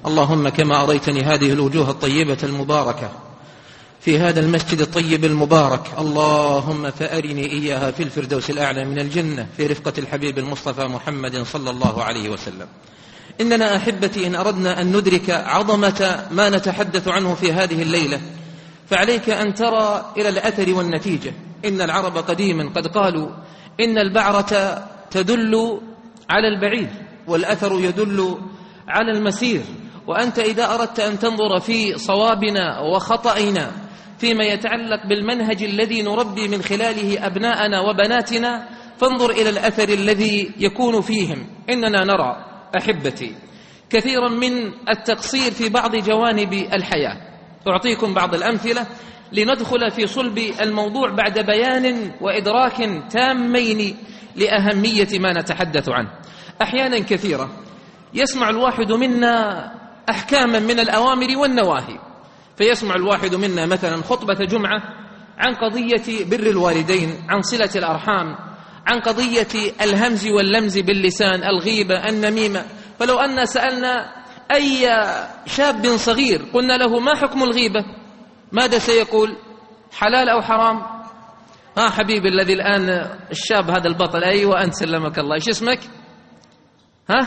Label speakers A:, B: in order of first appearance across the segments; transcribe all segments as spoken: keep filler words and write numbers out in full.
A: اللهم كما أريتني هذه الوجوه الطيبة المباركة في هذا المسجد الطيب المبارك، اللهم فأرني إياها في الفردوس الأعلى من الجنة في رفقة الحبيب المصطفى محمد صلى الله عليه وسلم. إننا أحبتي إن أردنا أن ندرك عظمة ما نتحدث عنه في هذه الليلة فعليك أن ترى إلى الأثر والنتيجة. إن العرب قديما قد قالوا إن البعرة تدل على البعيد والأثر يدل على المسير. وأنت إذا أردت أن تنظر في صوابنا وخطئنا فيما يتعلق بالمنهج الذي نربي من خلاله أبناءنا وبناتنا فانظر إلى الأثر الذي يكون فيهم. إننا نرى أحبتي كثيرا من التقصير في بعض جوانب الحياة. أعطيكم بعض الأمثلة لندخل في صلب الموضوع بعد بيان وإدراك تامين لأهمية ما نتحدث عنه. أحيانا كثيرة يسمع الواحد منا أحكاما من الأوامر والنواهي، فيسمع الواحد منا مثلا خطبة جمعة عن قضية بر الوالدين، عن صلة الأرحام، عن قضية الهمز واللمز باللسان، الغيبة، النميمة. فلو أن سألنا أي شاب صغير قلنا له ما حكم الغيبة ماذا سيقول؟ حلال أو حرام؟ ها حبيبي الذي الآن الشاب هذا البطل، أيوة أنت سلمك الله، إيش اسمك؟ ها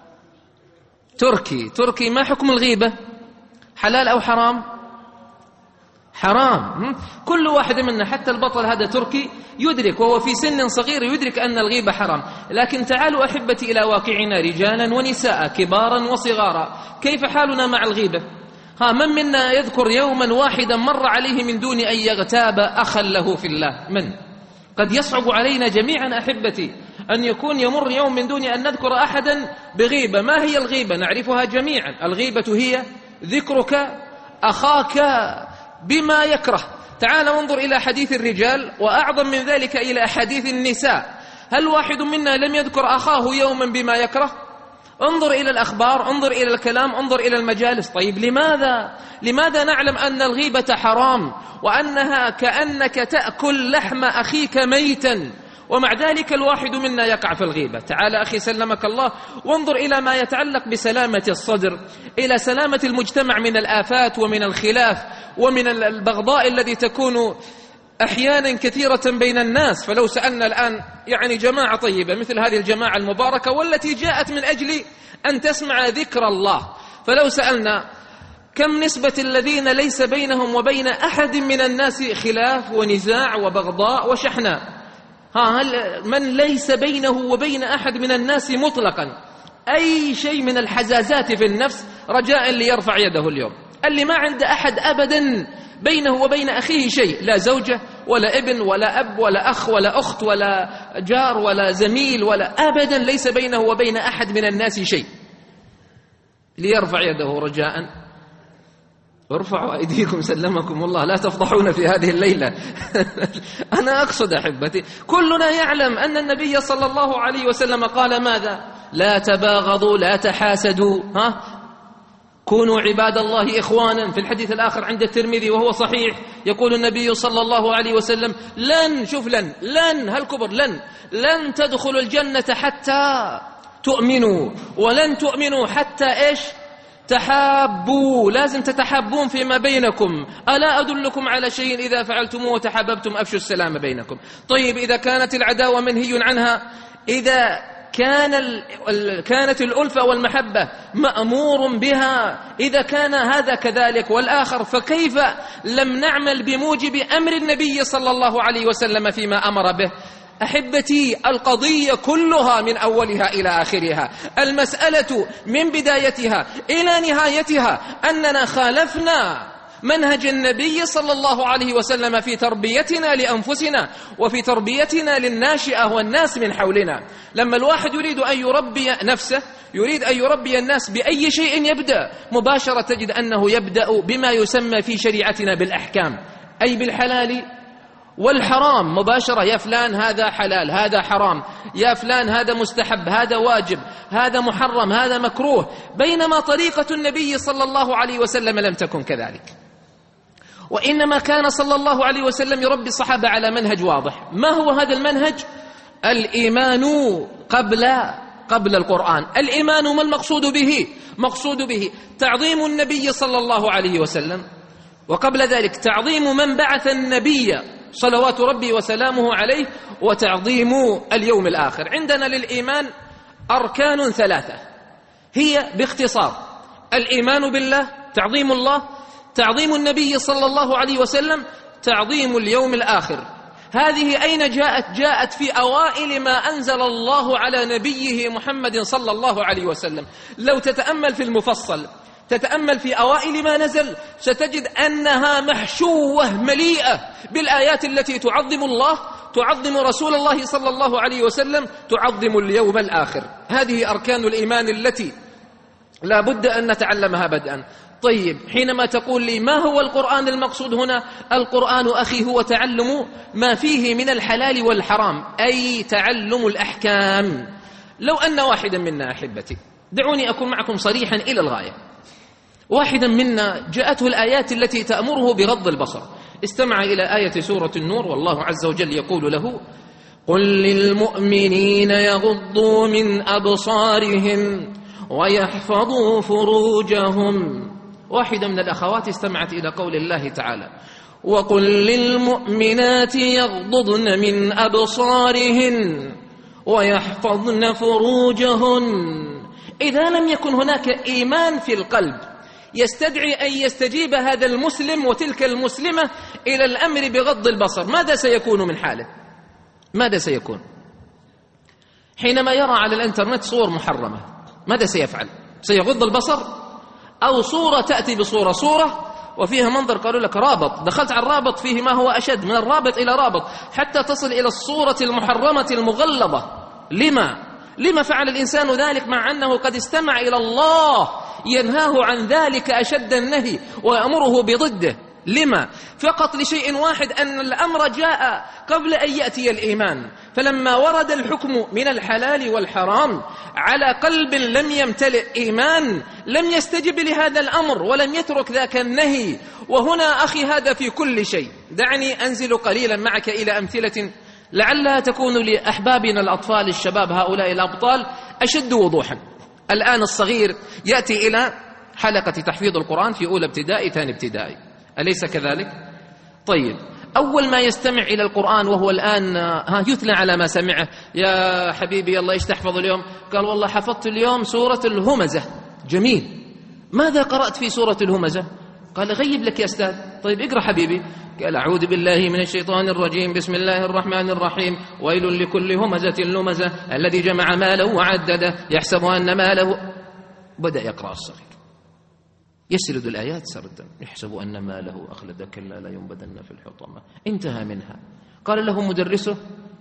A: تركي. تركي ما حكم الغيبة؟ حلال أو حرام؟ حرام. كل واحد منا حتى البطل هذا تركي يدرك وهو في سن صغير يدرك أن الغيبة حرام. لكن تعالوا أحبتي إلى واقعنا رجالا ونساء كبارا وصغارا، كيف حالنا مع الغيبة؟ ها من منا يذكر يوما واحدا مر عليه من دون أن يغتاب أخا له في الله؟ من؟ قد يصعب علينا جميعا أحبتي أن يكون يمر يوم من دون أن نذكر أحدا بغيبة. ما هي الغيبة؟ نعرفها جميعا. الغيبة هي ذكرك أخاك بما يكره. تعال وانظر إلى حديث الرجال وأعظم من ذلك إلى حديث النساء. هل واحد منا لم يذكر أخاه يوما بما يكره؟ انظر إلى الأخبار، انظر إلى الكلام، انظر إلى المجالس. طيب لماذا؟ لماذا نعلم أن الغيبة حرام وأنها كأنك تأكل لحم أخيك ميتا ومع ذلك الواحد منا يقع في الغيبة؟ تعال أخي سلمك الله وانظر إلى ما يتعلق بسلامة الصدر، إلى سلامة المجتمع من الآفات ومن الخلاف ومن البغضاء الذي تكون أحيانا كثيرة بين الناس. فلو سألنا الآن يعني جماعة طيبة مثل هذه الجماعة المباركة والتي جاءت من أجل أن تسمع ذكر الله، فلو سألنا كم نسبة الذين ليس بينهم وبين أحد من الناس خلاف ونزاع وبغضاء وشحناء؟ ها هل من ليس بينه وبين أحد من الناس مطلقا أي شيء من الحزازات في النفس رجاء ليرفع يده اليوم؟ اللي ما عنده أحد أبدا بينه وبين أخيه شيء، لا زوجة ولا ابن ولا أب ولا أخ ولا أخت ولا جار ولا زميل ولا أبدا ليس بينه وبين أحد من الناس شيء، ليرفع يده رجاء. ارفعوا أيديكم سلمكم الله، لا تفضحون في هذه الليلة. أنا أقصد أحبتي كلنا يعلم أن النبي صلى الله عليه وسلم قال ماذا؟ لا تباغضوا لا تحاسدوا، ها كونوا عباد الله إخوانا. في الحديث الآخر عند الترمذي وهو صحيح يقول النبي صلى الله عليه وسلم لن شوف لن لن هالكبر لن لن تدخلوا الجنة حتى تؤمنوا ولن تؤمنوا حتى إيش؟ تحابوا. لازم تتحابون فيما بينكم. ألا أدلكم على شيء إذا فعلتموه وتحاببتم أفشوا السلام بينكم. طيب إذا كانت العداوة منهي عنها، إذا كان ال... كانت الألفة والمحبة مأمور بها، إذا كان هذا كذلك والآخر، فكيف لم نعمل بموجب أمر النبي صلى الله عليه وسلم فيما أمر به؟ أحبتي القضية كلها من أولها إلى آخرها، المسألة من بدايتها إلى نهايتها أننا خالفنا منهج النبي صلى الله عليه وسلم في تربيتنا لأنفسنا وفي تربيتنا للناشئة والناس من حولنا. لما الواحد يريد أن يربي نفسه، يريد أن يربي الناس بأي شيء يبدأ مباشرة تجد أنه يبدأ بما يسمى في شريعتنا بالأحكام، أي بالحلال والحرام مباشرة. يا فلان هذا حلال هذا حرام، يا فلان هذا مستحب هذا واجب هذا محرم هذا مكروه. بينما طريقة النبي صلى الله عليه وسلم لم تكن كذلك، وإنما كان صلى الله عليه وسلم يربي الصحابة على منهج واضح. ما هو هذا المنهج؟ الإيمان قبل قبل القرآن. الإيمان ما المقصود به؟ مقصود به تعظيم النبي صلى الله عليه وسلم، وقبل ذلك تعظيم من بعث النبي صلوات ربي وسلامه عليه، وتعظيم اليوم الآخر. عندنا للإيمان أركان ثلاثة، هي باختصار الإيمان بالله، تعظيم الله، تعظيم النبي صلى الله عليه وسلم، تعظيم اليوم الآخر. هذه أين جاءت؟ جاءت في أوائل ما أنزل الله على نبيه محمد صلى الله عليه وسلم. لو تتأمل في المفصل، تتأمل في أوائل ما نزل، ستجد أنها محشوة مليئة بالآيات التي تعظم الله، تعظم رسول الله صلى الله عليه وسلم، تعظم اليوم الآخر. هذه أركان الإيمان التي لا بد أن نتعلمها بدءا. طيب، حينما تقول لي ما هو القرآن المقصود هنا؟ القرآن أخي هو تعلم ما فيه من الحلال والحرام، أي تعلم الأحكام. لو أن واحدا منا أحبتي، دعوني أكون معكم صريحا إلى الغاية، واحدا منا جاءته الآيات التي تأمره بغض البصر، استمع إلى آية سورة النور والله عز وجل يقول له: قل للمؤمنين يغضوا من أبصارهم ويحفظوا فروجهم. واحدة من الأخوات استمعت إلى قول الله تعالى: وقل للمؤمنات يغضضن من أبصارهن ويحفظن فروجهن. إذا لم يكن هناك إيمان في القلب يستدعي أن يستجيب هذا المسلم وتلك المسلمة إلى الأمر بغض البصر، ماذا سيكون من حاله؟ ماذا سيكون؟ حينما يرى على الإنترنت صور محرمة ماذا سيفعل؟ سيغض البصر؟ أو صورة تأتي بصورة صورة وفيها منظر، قالوا لك رابط، دخلت على الرابط فيه ما هو أشد من الرابط إلى رابط، حتى تصل إلى الصورة المحرمة المغلظة. لما؟ لما فعل الإنسان ذلك مع أنه قد استمع إلى الله ينهاه عن ذلك أشد النهي ويأمره بضده؟ لما؟ فقط لشيء واحد، أن الأمر جاء قبل أن يأتي الإيمان، فلما ورد الحكم من الحلال والحرام على قلب لم يمتلئ إيمان لم يستجب لهذا الأمر ولم يترك ذاك النهي. وهنا أخي هذا في كل شيء. دعني أنزل قليلا معك إلى أمثلة لعلها تكون لأحبابنا الأطفال الشباب هؤلاء الأبطال أشد وضوحا. الآن الصغير يأتي إلى حلقة تحفيظ القرآن في أولى ابتدائي ثاني ابتدائي، أليس كذلك؟ طيب، أول ما يستمع إلى القرآن وهو الآن ها يثنى على ما سمعه: يا حبيبي يلا إيش تحفظ اليوم؟ قال والله حفظت اليوم سورة الهمزة. جميل، ماذا قرأت في سورة الهمزة؟ قال غيب لك يا أستاذ. طيب اقرأ حبيبي. قال أعوذ بالله من الشيطان الرجيم، بسم الله الرحمن الرحيم، ويل لكل همزة لمزة الذي جمع ماله وعدده يحسب أن ماله. بدأ يقرأ الصغير يسرد الآيات سردا: يحسب أن ماله أخلد كلا لا ينبذن في الحطمة. انتهى منها. قال له مدرسه: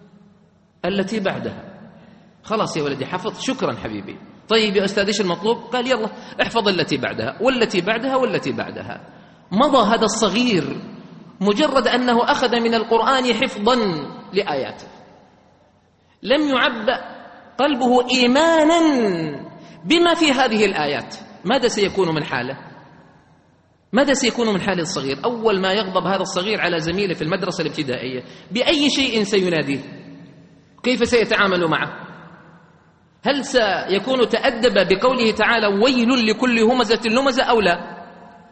A: التي بعدها. خلاص يا ولدي حفظ، شكرا حبيبي. طيب يا أستاذ إيش المطلوب؟ قال يلا احفظ التي بعدها والتي بعدها والتي بعدها. مضى هذا الصغير مجرد أنه أخذ من القرآن حفظا لآياته، لم يعبأ قلبه إيمانا بما في هذه الآيات. ماذا سيكون من حاله؟ ماذا سيكون من حال الصغير؟ أول ما يغضب هذا الصغير على زميله في المدرسة الابتدائية بأي شيء سيناديه؟ كيف سيتعامل معه؟ هل سيكون تأدب بقوله تعالى ويل لكل همزة لمزة أو لا؟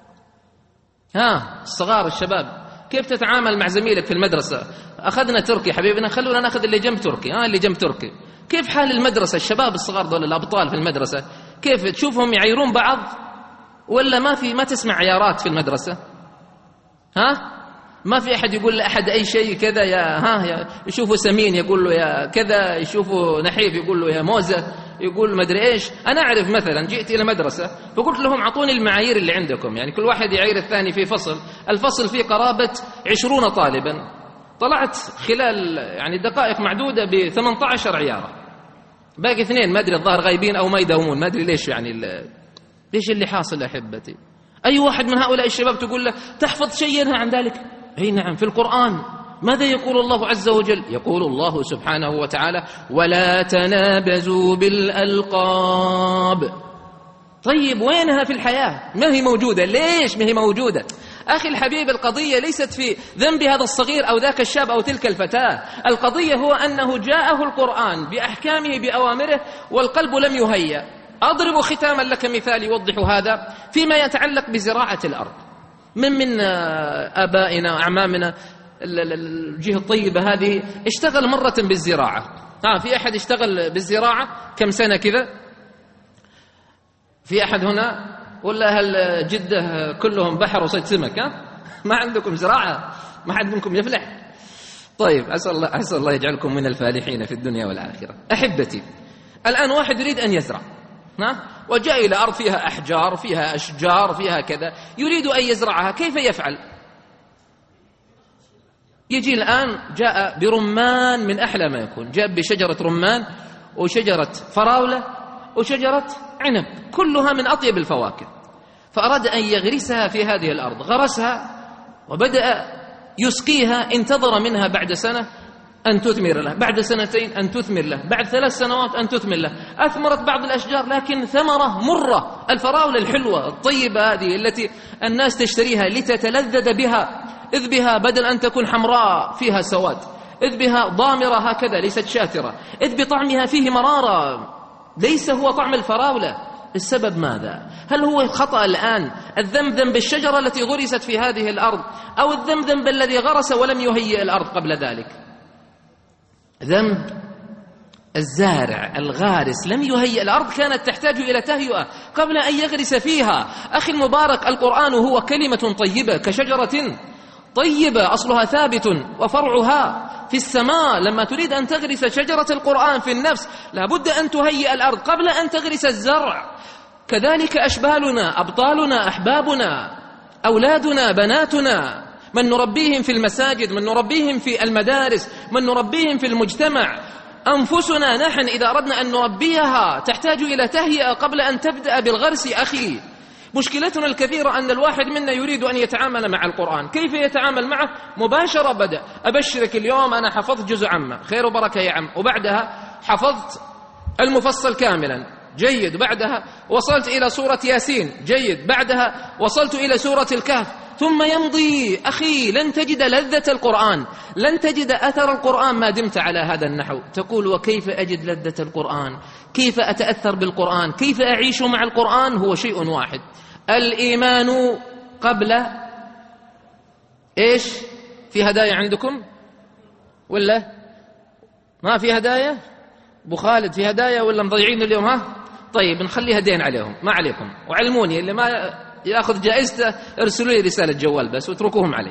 A: ها الصغار الشباب، كيف تتعامل مع زميلك في المدرسة؟ أخذنا تركي حبيبنا، خلونا نأخذ اللي جنب تركي. ها اللي جنب تركي. كيف حال المدرسة؟ الشباب الصغار دول الأبطال في المدرسة، كيف تشوفهم يعيرون بعض ولا ما في؟ ما تسمع عيارات في المدرسة؟ ها ما في أحد يقول لأحد أي شيء كذا يا ها يا يشوفوا سمين يقول له يا كذا، يشوفوا نحيف يقول له يا موزة، يقول ما أدري إيش. أنا أعرف مثلا جئت إلى مدرسة فقلت لهم أعطوني المعايير اللي عندكم، يعني كل واحد يعير الثاني في فصل، الفصل فيه قرابة عشرون طالبا، طلعت خلال يعني دقائق معدودة ب ثمانية عشر عيارة، باقي اثنين ما أدري الظاهر غايبين أو ما يداومون، ما أدري ليش يعني ليش اللي حاصل أحبتي. أي واحد من هؤلاء الشباب تقول له تحفظ شيء ينهى عن ذلك؟ أي نعم، في القرآن ماذا يقول الله عز وجل؟ يقول الله سبحانه وتعالى ولا تنابزوا بالألقاب. طيب وينها في الحياة؟ ما هي موجودة. ليش ما هي موجودة؟ أخي الحبيب، القضية ليست في ذنب هذا الصغير أو ذاك الشاب أو تلك الفتاة، القضية هو أنه جاءه القرآن بأحكامه بأوامره والقلب لم يهيأ. أضرب ختاما لك مثال يوضح هذا فيما يتعلق بزراعة الأرض. من من آبائنا أعمامنا الجهة الطيبة هذه اشتغل مرة بالزراعة. ها في أحد اشتغل بالزراعة كم سنة كذا؟ في أحد هنا؟ ولا أهل جدة كلهم بحر وصيد سمك؟ ها ما عندكم زراعة؟ ما حد منكم يفلح؟ طيب أسأل الله, أسأل الله يجعلكم من الفالحين في الدنيا والآخرة. أحبتي، الآن واحد يريد أن يزرع، ها وجاء إلى أرض فيها أحجار فيها أشجار فيها كذا، يريد أن يزرعها، كيف يفعل؟ يجي الآن جاء برمان من أحلى ما يكون، جاء بشجرة رمان وشجرة فراولة وشجرة عنب، كلها من أطيب الفواكه، فأراد أن يغرسها في هذه الأرض، غرسها وبدأ يسقيها، انتظر منها بعد سنة أن تثمر له، بعد سنتين أن تثمر له، بعد ثلاث سنوات أن تثمر له. أثمرت بعض الأشجار لكن ثمرة مرة، الفراولة الحلوة الطيبة هذه التي الناس تشتريها لتتلذذ بها، إذ بها بدل أن تكون حمراء فيها سواد، إذ بها ضامرة هكذا ليست شاترة، إذ بطعمها فيه مرارة، ليس هو طعم الفراولة. السبب ماذا؟ هل هو الخطأ الآن الذنب ذنب الشجرة التي غرست في هذه الأرض، أو الذنب ذنب الذي غرس ولم يهيئ الأرض قبل ذلك؟ ذنب الزارع الغارس لم يهيئ الأرض، كانت تحتاج إلى تهيئة قبل أن يغرس فيها. أخي المبارك، القرآن هو كلمة طيبة كشجرة طيبة أصلها ثابت وفرعها في السماء. لما تريد أن تغرس شجرة القرآن في النفس لابد أن تهيئ الأرض قبل أن تغرس الزرع. كذلك أشبالنا، أبطالنا، أحبابنا، أولادنا، بناتنا، من نربيهم في المساجد، من نربيهم في المدارس، من نربيهم في المجتمع. أنفسنا نحن إذا أردنا أن نربيها تحتاج إلى تهيئة قبل أن تبدأ بالغرس. أخي، مشكلتنا الكثيرة أن الواحد منا يريد أن يتعامل مع القرآن. كيف يتعامل معه؟ مباشرة بدأ، أبشرك اليوم أنا حفظت جزء عامة، خير وبركة يا عم، وبعدها حفظت المفصل كاملا، جيد، بعدها وصلت إلى سورة ياسين، جيد، بعدها وصلت إلى سورة الكهف، ثم يمضي. أخي، لن تجد لذة القرآن، لن تجد أثر القرآن ما دمت على هذا النحو. تقول وكيف أجد لذة القرآن؟ كيف أتأثر بالقرآن؟ كيف أعيش مع القرآن؟ هو شيء واحد، الإيمان قبل إيش؟ في هدايا عندكم ولا ما في هدايا؟ أبو خالد في هدايا ولا مضيعين اليوم؟ ها طيب نخليها دين عليهم، ما عليكم، وعلموني اللي ما يأخذ جائزته ارسلوا لي رسالة جوال بس واتركوهم علي.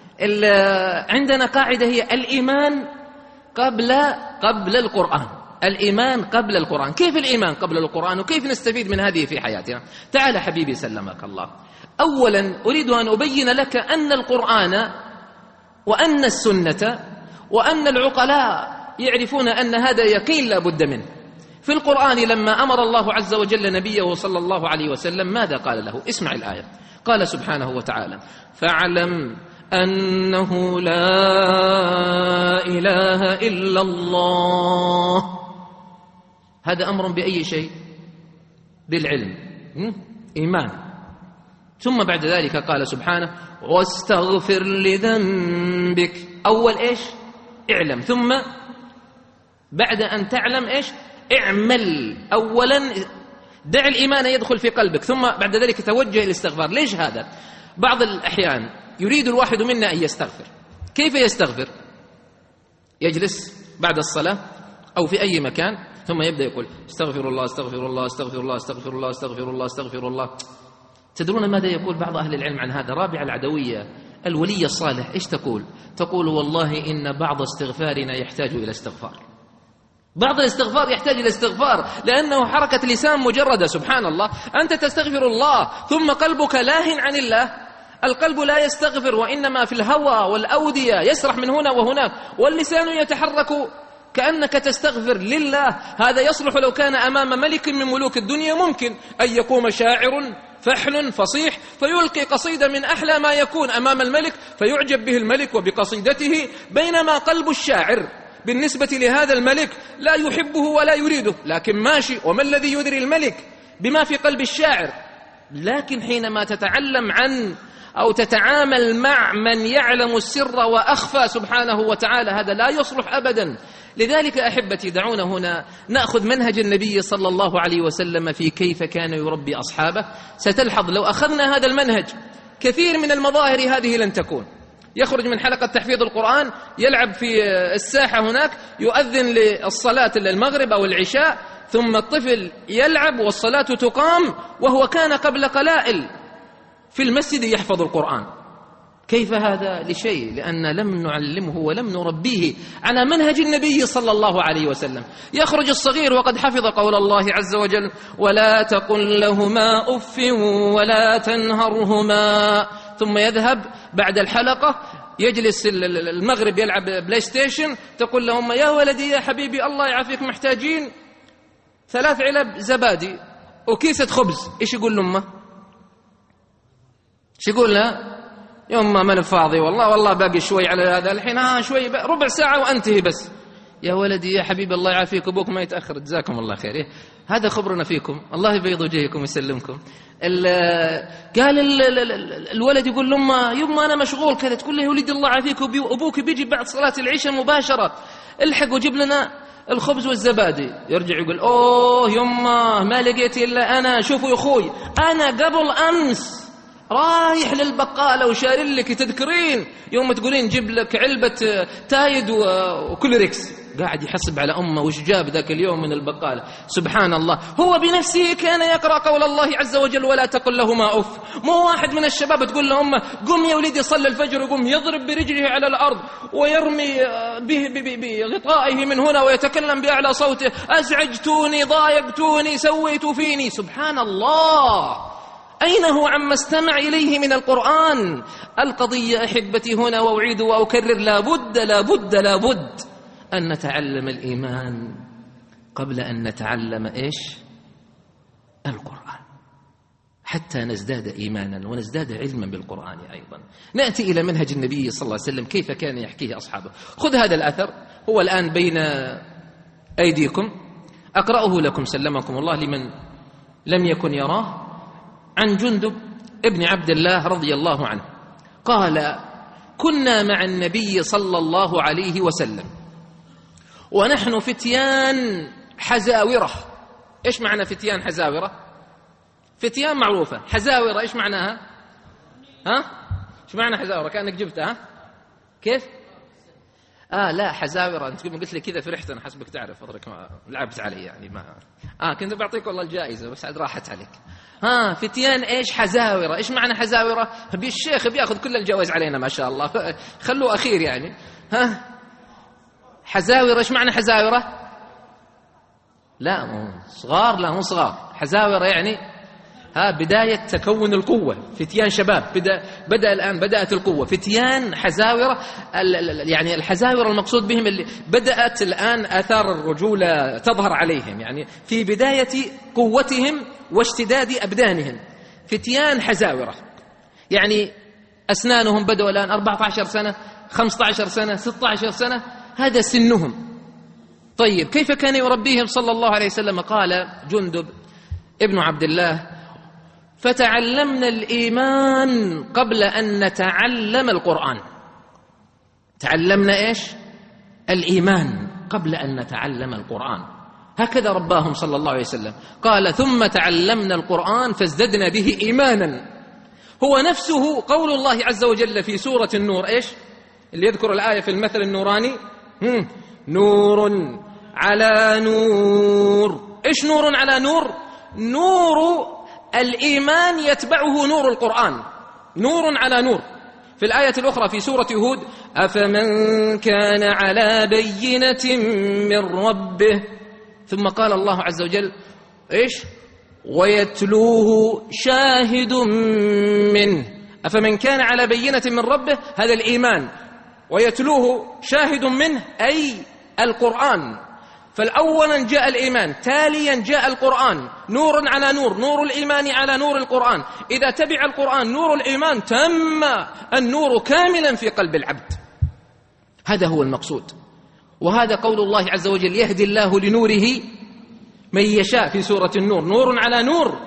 A: عندنا قاعدة هي الإيمان قبل قبل القرآن، الإيمان قبل القرآن. كيف الإيمان قبل القرآن وكيف نستفيد من هذه في حياتنا؟ تعال حبيبي سلمك الله. أولا أريد أن أبين لك أن القرآن وأن السنة وأن العقلاء يعرفون أن هذا يقين لا بد منه. في القرآن لما أمر الله عز وجل نبيه صلى الله عليه وسلم ماذا قال له؟ اسمع الآية، قال سبحانه وتعالى: فاعلم أنه لا إله إلا الله. هذا أمر بأي شيء؟ بالعلم، إيمان. ثم بعد ذلك قال سبحانه: واستغفر لذنبك. أول إيش؟ اعلم، ثم بعد أن تعلم إيش؟ اعمل. أولا دع الإيمان يدخل في قلبك، ثم بعد ذلك توجه الاستغفار. ليش هذا؟ بعض الأحيان يريد الواحد منا أن يستغفر. كيف يستغفر؟ يجلس بعد الصلاة أو في أي مكان ثم يبدأ يقول استغفر الله استغفر الله استغفر الله استغفر الله استغفر الله استغفر الله. تدرون ماذا يقول بعض أهل العلم عن هذا؟ رابعة العدوية الولي الصالح إيش تقول؟ تقول والله إن بعض استغفارنا يحتاج إلى استغفار. بعض الاستغفار يحتاج إلى استغفار لأنه حركة لسان مجردة. سبحان الله، أنت تستغفر الله ثم قلبك لاهٍ عن الله. القلب لا يستغفر وإنما في الهوى والأودية يسرح من هنا وهناك، واللسان يتحرك كأنك تستغفر لله. هذا يصلح لو كان أمام ملك من ملوك الدنيا، ممكن أن يقوم شاعر فحل فصيح فيلقي قصيدة من أحلى ما يكون أمام الملك فيعجب به الملك وبقصيدته، بينما قلب الشاعر بالنسبة لهذا الملك لا يحبه ولا يريده، لكن ماشي. وما الذي يدري الملك بما في قلب الشاعر؟ لكن حينما تتعلم عن أو تتعامل مع من يعلم السر وأخفى سبحانه وتعالى، هذا لا يصلح أبدا. لذلك أحبتي دعونا هنا نأخذ منهج النبي صلى الله عليه وسلم في كيف كان يربي أصحابه. ستلحظ لو أخذنا هذا المنهج كثير من المظاهر هذه لن تكون. يخرج من حلقة تحفيظ القرآن، يلعب في الساحة هناك، يؤذن للصلاة المغرب أو العشاء، ثم الطفل يلعب والصلاة تقام وهو كان قبل قلائل في المسجد يحفظ القرآن. كيف هذا؟ لشيء، لأن لم نعلمه ولم نربيه على منهج النبي صلى الله عليه وسلم. يخرج الصغير وقد حفظ قول الله عز وجل: ولا تقل لهما أف ولا تنهرهما، ثم يذهب بعد الحلقة يجلس المغرب يلعب بلاي ستيشن، تقول لهما: يا ولدي يا حبيبي الله يعافيك محتاجين ثلاث علب زبادي وكيسة خبز. إيش يقول لأمه؟ إيش يقول لها؟ يوم ما فاضي والله والله باقي شوي على هذا الحين، ها شوي ربع ساعة وأنتهي بس. يا ولدي يا حبيبي الله يعافيك أبوك ما يتأخر، جزاكم الله خير. إيه؟ هذا خبرنا فيكم، الله يبيض وجهكم ويسلمكم. قال ال ال ال الولد يقول لأمه: يما أنا مشغول كذا. تقول له: يا ولدي الله يعافيك أبوك بيجي بعد صلاة العشاء مباشرة، الحق وجيب لنا الخبز والزبادي. يرجع يقول: أوه يما ما لقيت إلا أنا، شوفوا يا أخوي أنا قبل أمس رايح للبقالة وشاري لك، تذكرين يوم تقولين جيب لك علبة تايد وكل ريكس. قاعد يحسب على أمه وش جاب ذاك اليوم من البقالة. سبحان الله، هو بنفسه كان يقرأ قول الله عز وجل: ولا تقل لهما أف. مو واحد من الشباب تقول له أمه: قم يا وليدي صلي الفجر، وقم يضرب برجله على الأرض ويرمي بغطائه من هنا ويتكلم بأعلى صوته: أزعجتوني ضايقتوني سويت فيني. سبحان الله، أين هو عما استمع إليه من القرآن؟ القضية أحبتي هنا، وأعيد وأكرر، لابد لابد لابد أن نتعلم الإيمان قبل أن نتعلم إيش؟ القرآن، حتى نزداد إيمانا ونزداد علما بالقرآن أيضا. نأتي إلى منهج النبي صلى الله عليه وسلم كيف كان يحكيه أصحابه. خذ هذا الأثر، هو الآن بين أيديكم، أقرأه لكم سلمكم الله لمن لم يكن يراه، عن جندب ابن عبد الله رضي الله عنه قال: كنا مع النبي صلى الله عليه وسلم ونحن فتيان حزاورة. إيش معنى فتيان حزاورة؟ فتيان معروفة، حزاورة إيش معناها؟ ها؟ إيش معنى حزاورة؟ كأنك جبتها. كيف؟ آه لا حزاورة، أنت قلت لي كذا فرحت أنا، حسبك تعرف أدرك ما لعبت علي يعني ما آه كنت بعطيك والله الجائزة بس عاد راحت عليك. ها فتيان إيش حزاورة؟ إيش معنى حزاورة؟ بي الشيخ بياخذ كل الجوائز علينا ما شاء الله، خلوه أخير يعني. ها حزاورة إيش معنى حزاورة؟ لا مو صغار، لا مو صغار، حزاورة يعني ها بداية تكون القوة، فتيان شباب بدأ بدأ الآن بدأت القوة، فتيان حزاورة. يعني الحزاورة المقصود بهم اللي بدأت الآن آثار الرجولة تظهر عليهم، يعني في بداية قوتهم واشتداد أبدانهم، فتيان حزاورة. يعني أسنانهم بدأوا الآن أربعة عشر سنة، خمسة عشر سنة، ستة عشر سنة، هذا سنهم. طيب كيف كان يربيهم صلى الله عليه وسلم؟ قال جندب ابن عبد الله: فتعلمنا الإيمان قبل أن نتعلم القرآن. تعلمنا إيش؟ الإيمان قبل أن نتعلم القرآن. هكذا رباهم صلى الله عليه وسلم. قال: ثم تعلمنا القرآن فازددنا به إيمانا. هو نفسه قول الله عز وجل في سورة النور إيش؟ اللي يذكر الآية في المثل النوراني: نور على نور. إيش نور على نور؟ نور الإيمان يتبعه نور القرآن، نور على نور. في الآية الأخرى في سورة هود: أفمن كان على بينة من ربه. ثم قال الله عز وجل إيش؟ ويتلوه شاهد منه. أفمن كان على بينة من ربه، هذا الإيمان، ويتلوه شاهد منه أي القرآن. فالأولا جاء الإيمان، تاليا جاء القرآن، نور على نور، نور الإيمان على نور القرآن. إذا تبع القرآن نور الإيمان تم النور كاملا في قلب العبد. هذا هو المقصود، وهذا قول الله عز وجل: يهدي الله لنوره من يشاء في سورة النور. نور على نور،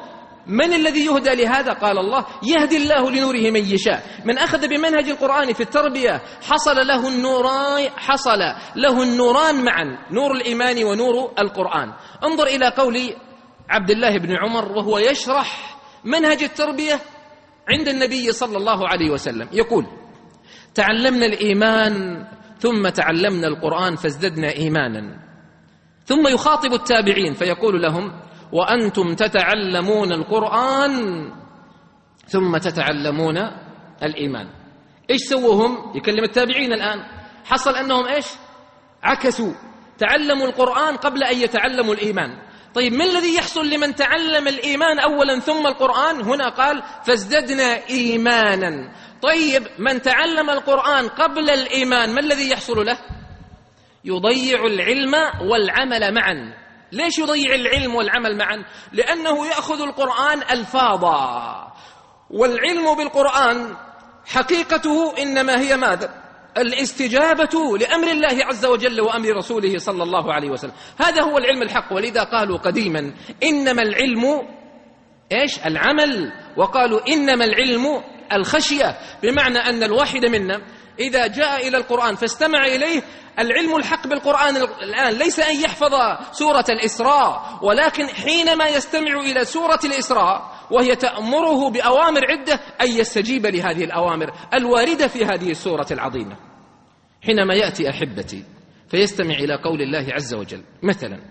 A: من الذي يهدى لهذا؟ قال الله: يهدي الله لنوره من يشاء. من أخذ بمنهج القرآن في التربية حصل له النوران حصل له النوران معا، نور الإيمان ونور القرآن. انظر إلى قول عبد الله بن عمر وهو يشرح منهج التربية عند النبي صلى الله عليه وسلم، يقول: تعلمنا الإيمان ثم تعلمنا القرآن فازددنا إيمانا. ثم يخاطب التابعين فيقول لهم: وأنتم تتعلمون القرآن ثم تتعلمون الإيمان. إيش سووهم؟ يكلم التابعين الآن. حصل أنهم إيش؟ عكسوا، تعلموا القرآن قبل أن يتعلموا الإيمان. طيب ما الذي يحصل لمن تعلم الإيمان أولا ثم القرآن؟ هنا قال: فازددنا إيمانا. طيب من تعلم القرآن قبل الإيمان ما الذي يحصل له؟ يضيع العلم والعمل معا. ليش يضيع العلم والعمل معا؟ لأنه يأخذ القرآن ألفاظا، والعلم بالقرآن حقيقته إنما هي ماذا؟ الاستجابة لأمر الله عز وجل وأمر رسوله صلى الله عليه وسلم. هذا هو العلم الحق. ولذا قالوا قديما: إنما العلم إيش؟ العمل. وقالوا: إنما العلم الخشية، بمعنى أن الواحد منا إذا جاء إلى القرآن فاستمع إليه، العلم الحق بالقرآن الآن ليس أن يحفظ سورة الإسراء، ولكن حينما يستمع إلى سورة الإسراء وهي تأمره بأوامر عدة أن يستجيب لهذه الأوامر الواردة في هذه السورة العظيمة. حينما يأتي أحبتي فيستمع إلى قول الله عز وجل مثلا: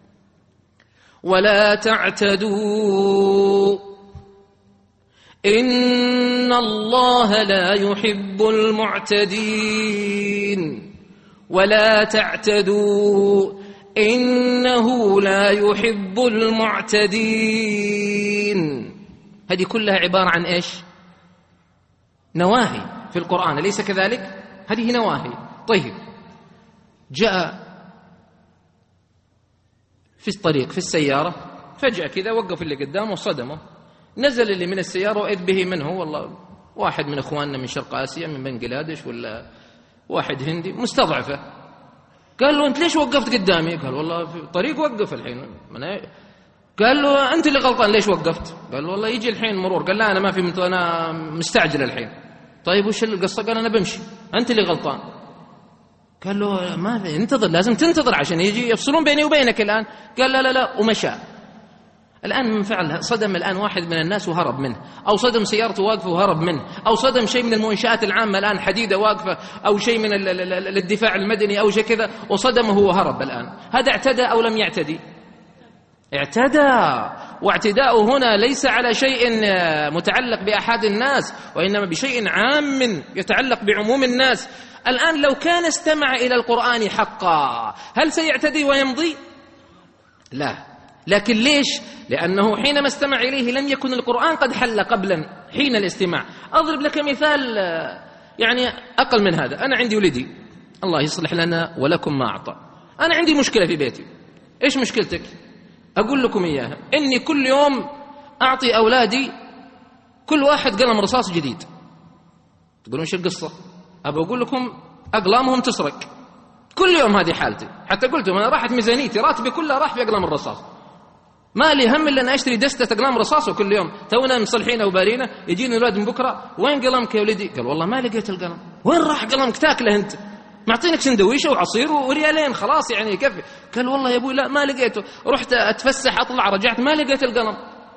A: ولا تعتدوا إن الله لا يحب المعتدين. ولا تعتدوا إنه لا يحب المعتدين. هذه كلها عبارة عن إيش؟ نواهي في القرآن، أليس كذلك؟ هذه نواهي. طيب جاء في الطريق في السيارة فجأة كذا وقف اللي قدامه وصدمه، نزل اللي من السيارة وإذ به منه والله واحد من إخواننا من شرق آسيا من بنغلاديش ولا واحد هندي مستضعفة. قال له: أنت ليش وقفت قدامي؟ قال: والله في الطريق وقف الحين. قال له: أنت اللي غلطان، ليش وقفت؟ قال له: والله يجي الحين مرور. قال: لا أنا ما في، أنا مستعجل الحين. طيب وش القصة؟ قال: أنا بمشي. أنت اللي غلطان. قال له: ما في، انتظر، لازم تنتظر عشان يجي يفصلون بيني وبينك الآن. قال: لا لا لا، ومشى. الآن من فعل صدم الآن واحد من الناس وهرب منه، أو صدم سيارته واقفة وهرب منه، أو صدم شيء من المنشآت العامة الآن حديدة واقفة، أو شيء من الدفاع المدني أو شيء كذا وصدمه وهرب. الآن هذا اعتدى أو لم يعتدي؟ اعتدى. واعتداؤه هنا ليس على شيء متعلق بأحد الناس، وإنما بشيء عام يتعلق بعموم الناس. الآن لو كان استمع إلى القرآن حقا هل سيعتدي ويمضي؟ لا. لكن ليش؟ لأنه حينما استمع إليه لم يكن القرآن قد حل قبلا حين الاستماع. أضرب لك مثال يعني أقل من هذا. أنا عندي ولدي، الله يصلح لنا ولكم ما أعطى. أنا عندي مشكلة في بيتي. إيش مشكلتك؟ أقول لكم إياها. إني كل يوم أعطي أولادي كل واحد قلم رصاص جديد. تقولون إيش القصة؟ أبى أقول لكم أقلامهم تسرق كل يوم. هذه حالتي. حتى قلت لهم أنا راحت ميزانيتي، راتبي كلها راح في أقلام الرصاص. ما لي هم إلا أن أشتري دستة أقلام رصاص وكل يوم تونا مصلحين وبارينا يجيني الولاد من بكرة: وين قلمك يا ولدي؟ قال: والله ما لقيت القلم. وين راح قلمك؟ تاكله أنت، معطينك سندويشة وعصير وريالين خلاص يعني يكفي. قال: والله يا أبوي لا ما لقيته، رحت أتفسح أطلع رجعت ما لقيت القلم.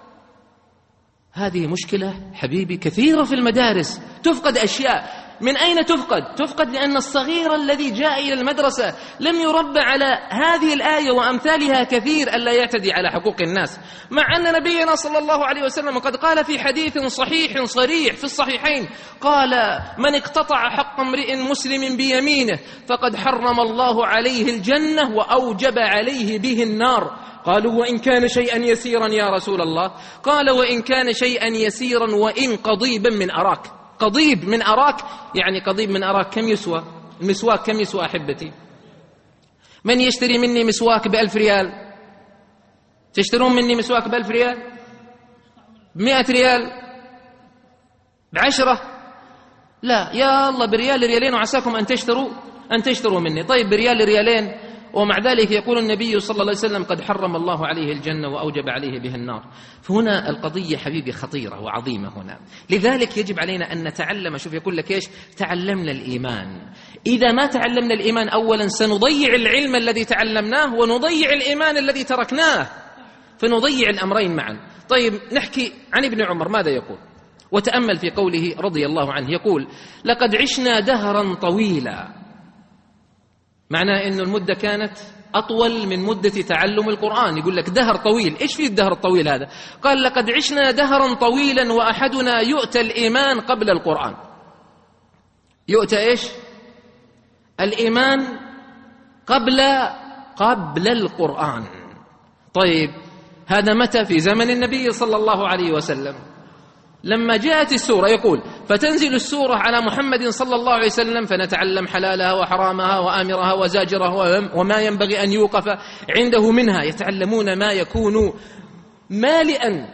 A: هذه مشكلة حبيبي كثيرة في المدارس، تفقد أشياء. من أين تفقد؟ تفقد لأن الصغير الذي جاء إلى المدرسة لم يربى على هذه الآية وأمثالها كثير ألا يعتدي على حقوق الناس، مع أن نبينا صلى الله عليه وسلم قد قال في حديث صحيح صريح في الصحيحين، قال: من اقتطع حق امرئ مسلم بيمينه فقد حرم الله عليه الجنة وأوجب عليه به النار. قالوا: وإن كان شيئا يسيرا يا رسول الله؟ قال: وإن كان شيئا يسيرا وإن قضيبا من أراك. قضيب من أراك يعني قضيب من أراك كم يسوى؟ المسواك كم يسوى أحبتي؟ من يشتري مني مسواك بألف ريال؟ تشترون مني مسواك بألف ريال؟ بمئة ريال؟ بعشرة؟ لا، يا الله بريال ريالين وعساكم أن تشتروا أن تشتروا مني. طيب بريال ريالين ومع ذلك يقول النبي صلى الله عليه وسلم قد حرم الله عليه الجنة وأوجب عليه بها النار. فهنا القضية حبيبي خطيرة وعظيمة هنا، لذلك يجب علينا أن نتعلم. شوف يقول لك إيش؟ تعلمنا الإيمان. إذا ما تعلمنا الإيمان أولا سنضيع العلم الذي تعلمناه ونضيع الإيمان الذي تركناه، فنضيع الأمرين معا. طيب نحكي عن ابن عمر ماذا يقول، وتأمل في قوله رضي الله عنه، يقول لقد عشنا دهرا طويلا، معناه أن المدة كانت أطول من مدة تعلم القرآن. يقول لك دهر طويل، إيش في الدهر الطويل هذا؟ قال لقد عشنا دهرا طويلا وأحدنا يؤتى الإيمان قبل القرآن. يؤتى إيش؟ الإيمان قبل قبل القرآن. طيب هذا متى؟ في زمن النبي صلى الله عليه وسلم لما جاءت السورة، يقول فتنزل السورة على محمد صلى الله عليه وسلم فنتعلم حلالها وحرامها وآمرها وزاجرها وما ينبغي أن يوقف عنده منها، يتعلمون ما يكون مالئا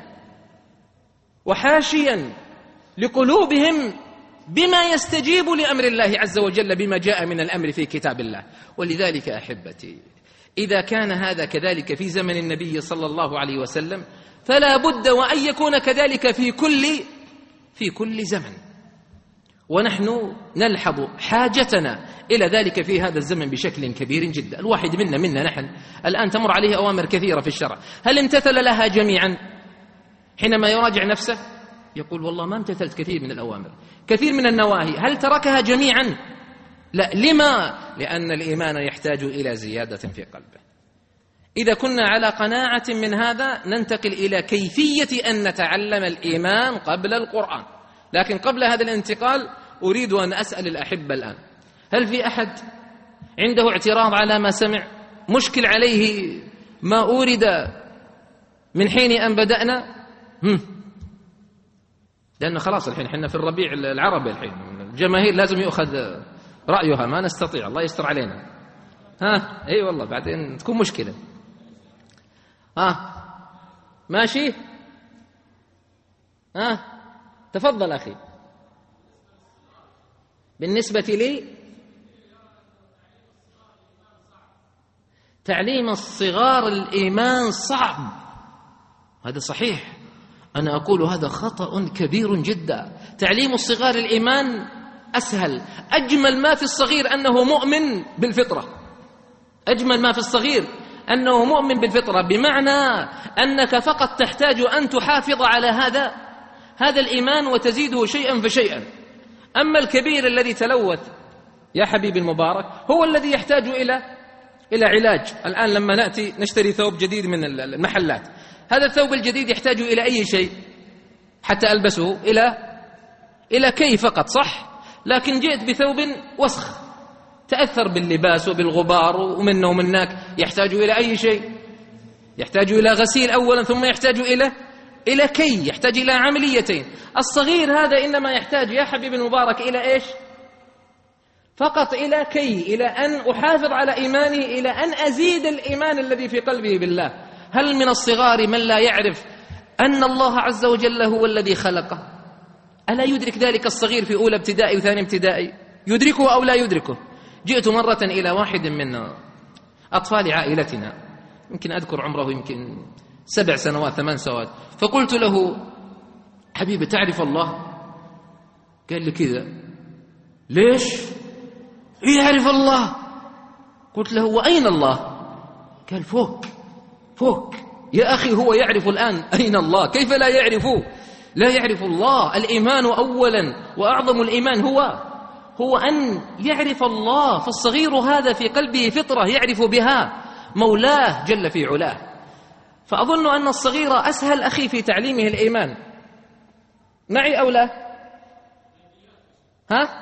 A: وحاشيا لقلوبهم بما يستجيب لأمر الله عز وجل بما جاء من الأمر في كتاب الله. ولذلك أحبتي إذا كان هذا كذلك في زمن النبي صلى الله عليه وسلم فلا بد وأن يكون كذلك في كل في كل زمن، ونحن نلحظ حاجتنا إلى ذلك في هذا الزمن بشكل كبير جدا. الواحد منا منا نحن الآن تمر عليه أوامر كثيرة في الشرع، هل امتثل لها جميعا؟ حينما يراجع نفسه يقول والله ما امتثلت كثير من الأوامر، كثير من النواهي، هل تركها جميعا؟ لا. لما؟ لأن الإيمان يحتاج إلى زيادة في قلبه. إذا كنا على قناعة من هذا ننتقل إلى كيفية أن نتعلم الإيمان قبل القرآن. لكن قبل هذا الانتقال أريد أن أسأل الأحبة الآن، هل في أحد عنده اعتراض على ما سمع؟ مشكل عليه ما أورد من حين أن بدأنا؟ هم. لأنه خلاص الحين حنا في الربيع العربي، الحين الجماهير لازم يؤخذ رأيها، ما نستطيع، الله يستر علينا. ها أي والله بعدين تكون مشكلة. ها ماشي؟ ها تفضل أخي. بالنسبة لي تعليم الصغار الإيمان صعب، هذا صحيح، أنا أقول هذا خطأ كبير جدا. تعليم الصغار الإيمان أسهل. أجمل ما في الصغير أنه مؤمن بالفطرة، أجمل ما في الصغير أنه مؤمن بالفطرة، بمعنى أنك فقط تحتاج أن تحافظ على هذا هذا الإيمان وتزيده شيئا فشيئا. أما الكبير الذي تلوث يا حبيبي المبارك هو الذي يحتاج إلى إلى علاج. الآن لما نأتي نشتري ثوب جديد من المحلات، هذا الثوب الجديد يحتاج إلى أي شيء حتى ألبسه؟ إلى إلى كي فقط، صح؟ لكن جئت بثوب وسخ تأثر باللباس وبالغبار ومنه ومنك، يحتاج إلى أي شيء؟ يحتاج إلى غسيل أولا، ثم يحتاج إلى إلى كي، يحتاج إلى عمليتين. الصغير هذا إنما يحتاج يا حبيبي المبارك إلى إيش؟ فقط إلى كي، إلى أن أحافظ على إيمانه، إلى أن أزيد الإيمان الذي في قلبه بالله. هل من الصغار من لا يعرف أن الله عز وجل هو الذي خلقه؟ ألا يدرك ذلك الصغير في أولى ابتدائي وثاني ابتدائي؟ يدركه أو لا يدركه؟ جئت مرة إلى واحد من أطفال عائلتنا، يمكن أذكر عمره يمكن سبع سنوات ثمان سنوات، فقلت له حبيبي تعرف الله؟ قال لي كذا. ليش؟ يعرف الله. قلت له وأين الله؟ قال فوق فوق. يا أخي هو يعرف الآن أين الله، كيف لا يعرف؟ لا يعرف الله. الإيمان أولا وأعظم الإيمان هو هو أن يعرف الله. فالصغير هذا في قلبه فطرة يعرف بها مولاه جل في علاه. فأظن أن الصغير أسهل أخي في تعليمه الإيمان. معي أو لا؟ ها؟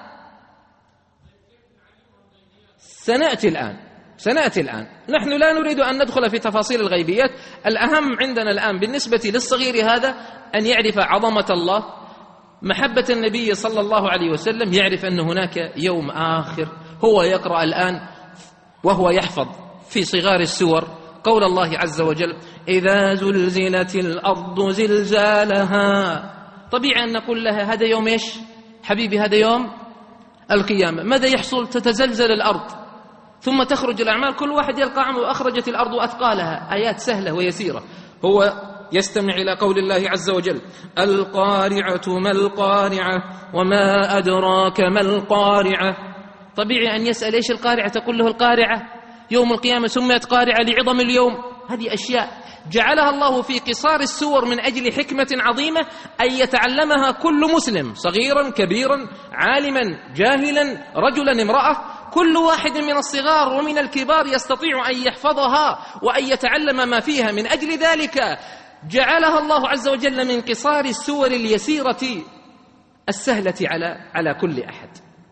A: سنأتي الآن سنأتي الآن نحن لا نريد أن ندخل في تفاصيل الغيبيات. الأهم عندنا الآن بالنسبة للصغير هذا أن يعرف عظمة الله، محبة النبي صلى الله عليه وسلم، يعرف أن هناك يوم آخر. هو يقرأ الآن وهو يحفظ في صغار السور قول الله عز وجل إذا زلزلت الأرض زلزالها. طبيعي أن نقول لها هذا يوم إيش حبيبي؟ هذا يوم القيامة. ماذا يحصل؟ تتزلزل الأرض. ثم تخرج الأعمال، كل واحد يلقى عمله. أخرجت الأرض أثقالها، آيات سهلة ويسيرة. هو يستمع إلى قول الله عز وجل: القارعة ما القارعة وما أدراك ما القارعة. طبيعي أن يسأل إيش القارعة، تقول له القارعة يوم القيامة سميت قارعة لعظم اليوم. هذه أشياء جعلها الله في قصار السور من أجل حكمة عظيمة أن يتعلمها كل مسلم، صغيرا كبيرا، عالما جاهلا، رجلا امرأة. كل واحد من الصغار ومن الكبار يستطيع أن يحفظها وأن يتعلم ما فيها. من أجل ذلك جعلها الله عز وجل من قصار السور اليسيرة السهلة على على كل أحد.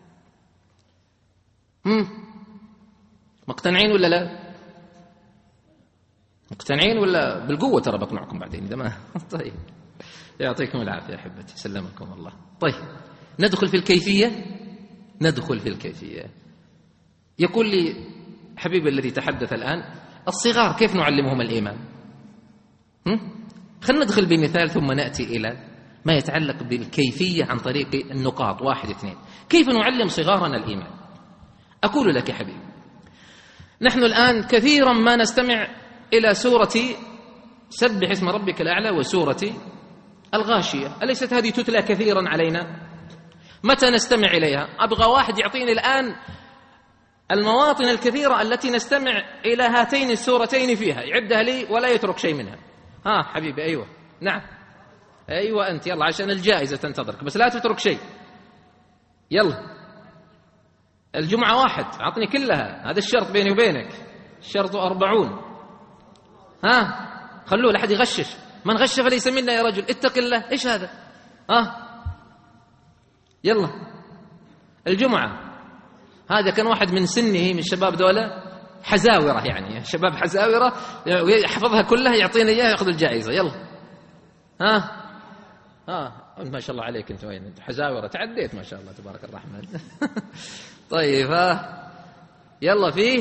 A: هم مقتنعين ولا لا؟ مقتنعين ولا بالقوة؟ ترى بقنعكم بعدين إذا ما طيب، يعطيكم العافية أحبتي، سلمكم الله. طيب ندخل في الكيفية. ندخل في الكيفية. يقول لي حبيبي الذي تحدث الآن: الصغار كيف نعلمهم الإيمان؟ خلنا ندخل بمثال ثم نأتي إلى ما يتعلق بالكيفية عن طريق النقاط. واحد اثنين، كيف نعلم صغارنا الإيمان؟ أقول لك يا حبيبي، نحن الآن كثيرا ما نستمع إلى سورة سبح اسم ربك الأعلى وسورة الغاشية، أليست هذه تتلى كثيرا علينا؟ متى نستمع إليها؟ أبغى واحد يعطيني الآن المواطن الكثيرة التي نستمع إلى هاتين السورتين فيها، يعدها لي ولا يترك شيء منها. ها حبيبي، أيوة نعم، أيوة أنت، يلا عشان الجائزة تنتظرك، بس لا تترك شيء. يلا الجمعة واحد، أعطني كلها، هذا الشرط بيني وبينك، الشرط أربعون. ها خلوه لحد يغشش، من غش فليس منا يا رجل، اتق الله. إيش هذا؟ ها يلا الجمعة. هذا كان واحد من سنه من الشباب دولة حزاورة، يعني شباب حزاورة، يحفظها كلها يعطينا إياها يأخذ الجائزة. يلا ها ها ما شاء الله عليك، أنت وين أنت؟ حزاورة، تعديت ما شاء الله تبارك الرحمن. طيب ها يلا فيه.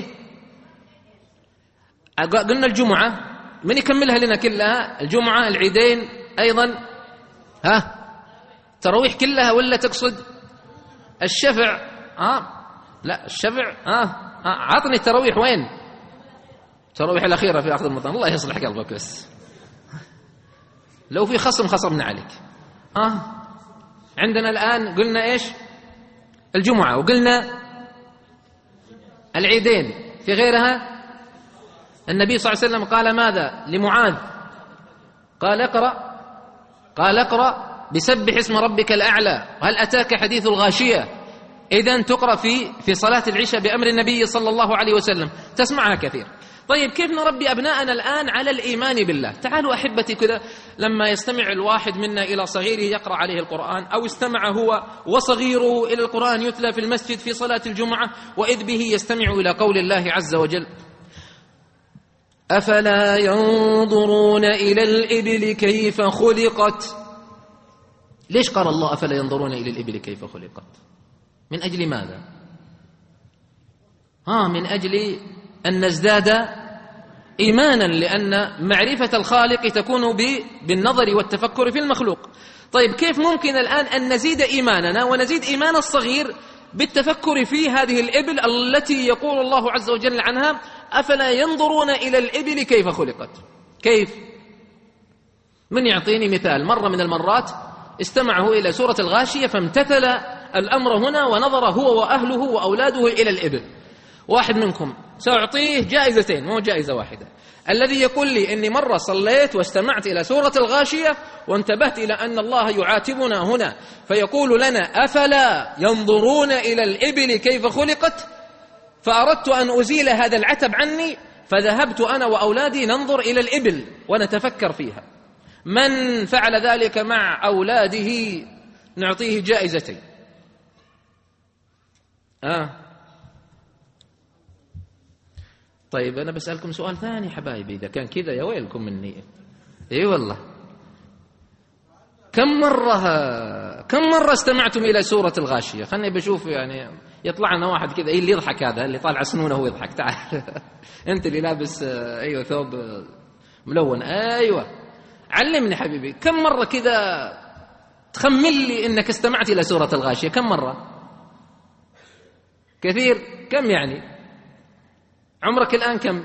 A: قلنا الجمعة، من يكملها لنا كلها؟ الجمعة، العيدين أيضا، ها ترويح كلها ولا تقصد الشفع؟ ها لا الشفع. ها ها عطني الترويح وين؟ الترويح الأخيرة في آخر رمضان. الله يصلح قلبك، بس لو في خصم خصمنا عليك. ها عندنا الآن قلنا إيش؟ الجمعة، وقلنا العيدين. في غيرها النبي صلى الله عليه وسلم قال ماذا لمعاذ؟ قال اقرأ قال اقرأ بسبح اسم ربك الأعلى، هل أتاك حديث الغاشية؟ إذن تقرأ في في صلاة العشاء بأمر النبي صلى الله عليه وسلم، تسمعها كثير. طيب كيف نربي أبناءنا الآن على الإيمان بالله؟ تعالوا أحبتي كذا، لما يستمع الواحد منا إلى صغيره يقرأ عليه القرآن، أو استمع هو وصغيره إلى القرآن يتلى في المسجد في صلاة الجمعة، وإذ به يستمع إلى قول الله عز وجل: أفلا ينظرون إلى الإبل كيف خلقت. ليش قال الله أفلا ينظرون إلى الإبل كيف خلقت؟ من أجل ماذا؟ ها من أجل أن نزداد إيمانا، لأن معرفة الخالق تكون بالنظر والتفكر في المخلوق. طيب كيف ممكن الآن أن نزيد إيماننا ونزيد إيمان الصغير بالتفكر في هذه الإبل التي يقول الله عز وجل عنها أفلا ينظرون إلى الإبل كيف خلقت؟ كيف؟ من يعطيني مثال. مرة من المرات استمعه إلى سورة الغاشية فامتثل الأمر هنا ونظر هو وأهله وأولاده إلى الإبل. واحد منكم سأعطيه جائزتين مو جائزة واحدة. الذي يقول لي إني مرة صليت واستمعت إلى سورة الغاشية وانتبهت إلى أن الله يعاتبنا هنا فيقول لنا أفلا ينظرون إلى الإبل كيف خلقت، فأردت أن أزيل هذا العتب عني فذهبت أنا وأولادي ننظر إلى الإبل ونتفكر فيها. من فعل ذلك مع أولاده نعطيه جائزتين. آه. طيب أنا بسألكم سؤال ثاني حبايبي، إذا كان كذا يا ويلكم مني. إيه والله، كم مرة كم مرة استمعتم إلى سورة الغاشية؟ خلني بشوف يعني يطلع لنا واحد كذا. إيه اللي يضحك هذا؟ اللي طالع سنونه هو يضحك. تعال أنت اللي لابس أيوة ثوب ملون. أيوة علمني حبيبي، كم مرة كذا تخمن لي إنك استمعت إلى سورة الغاشية؟ كم مرة؟ كثير؟ كم يعني؟ عمرك الآن كم؟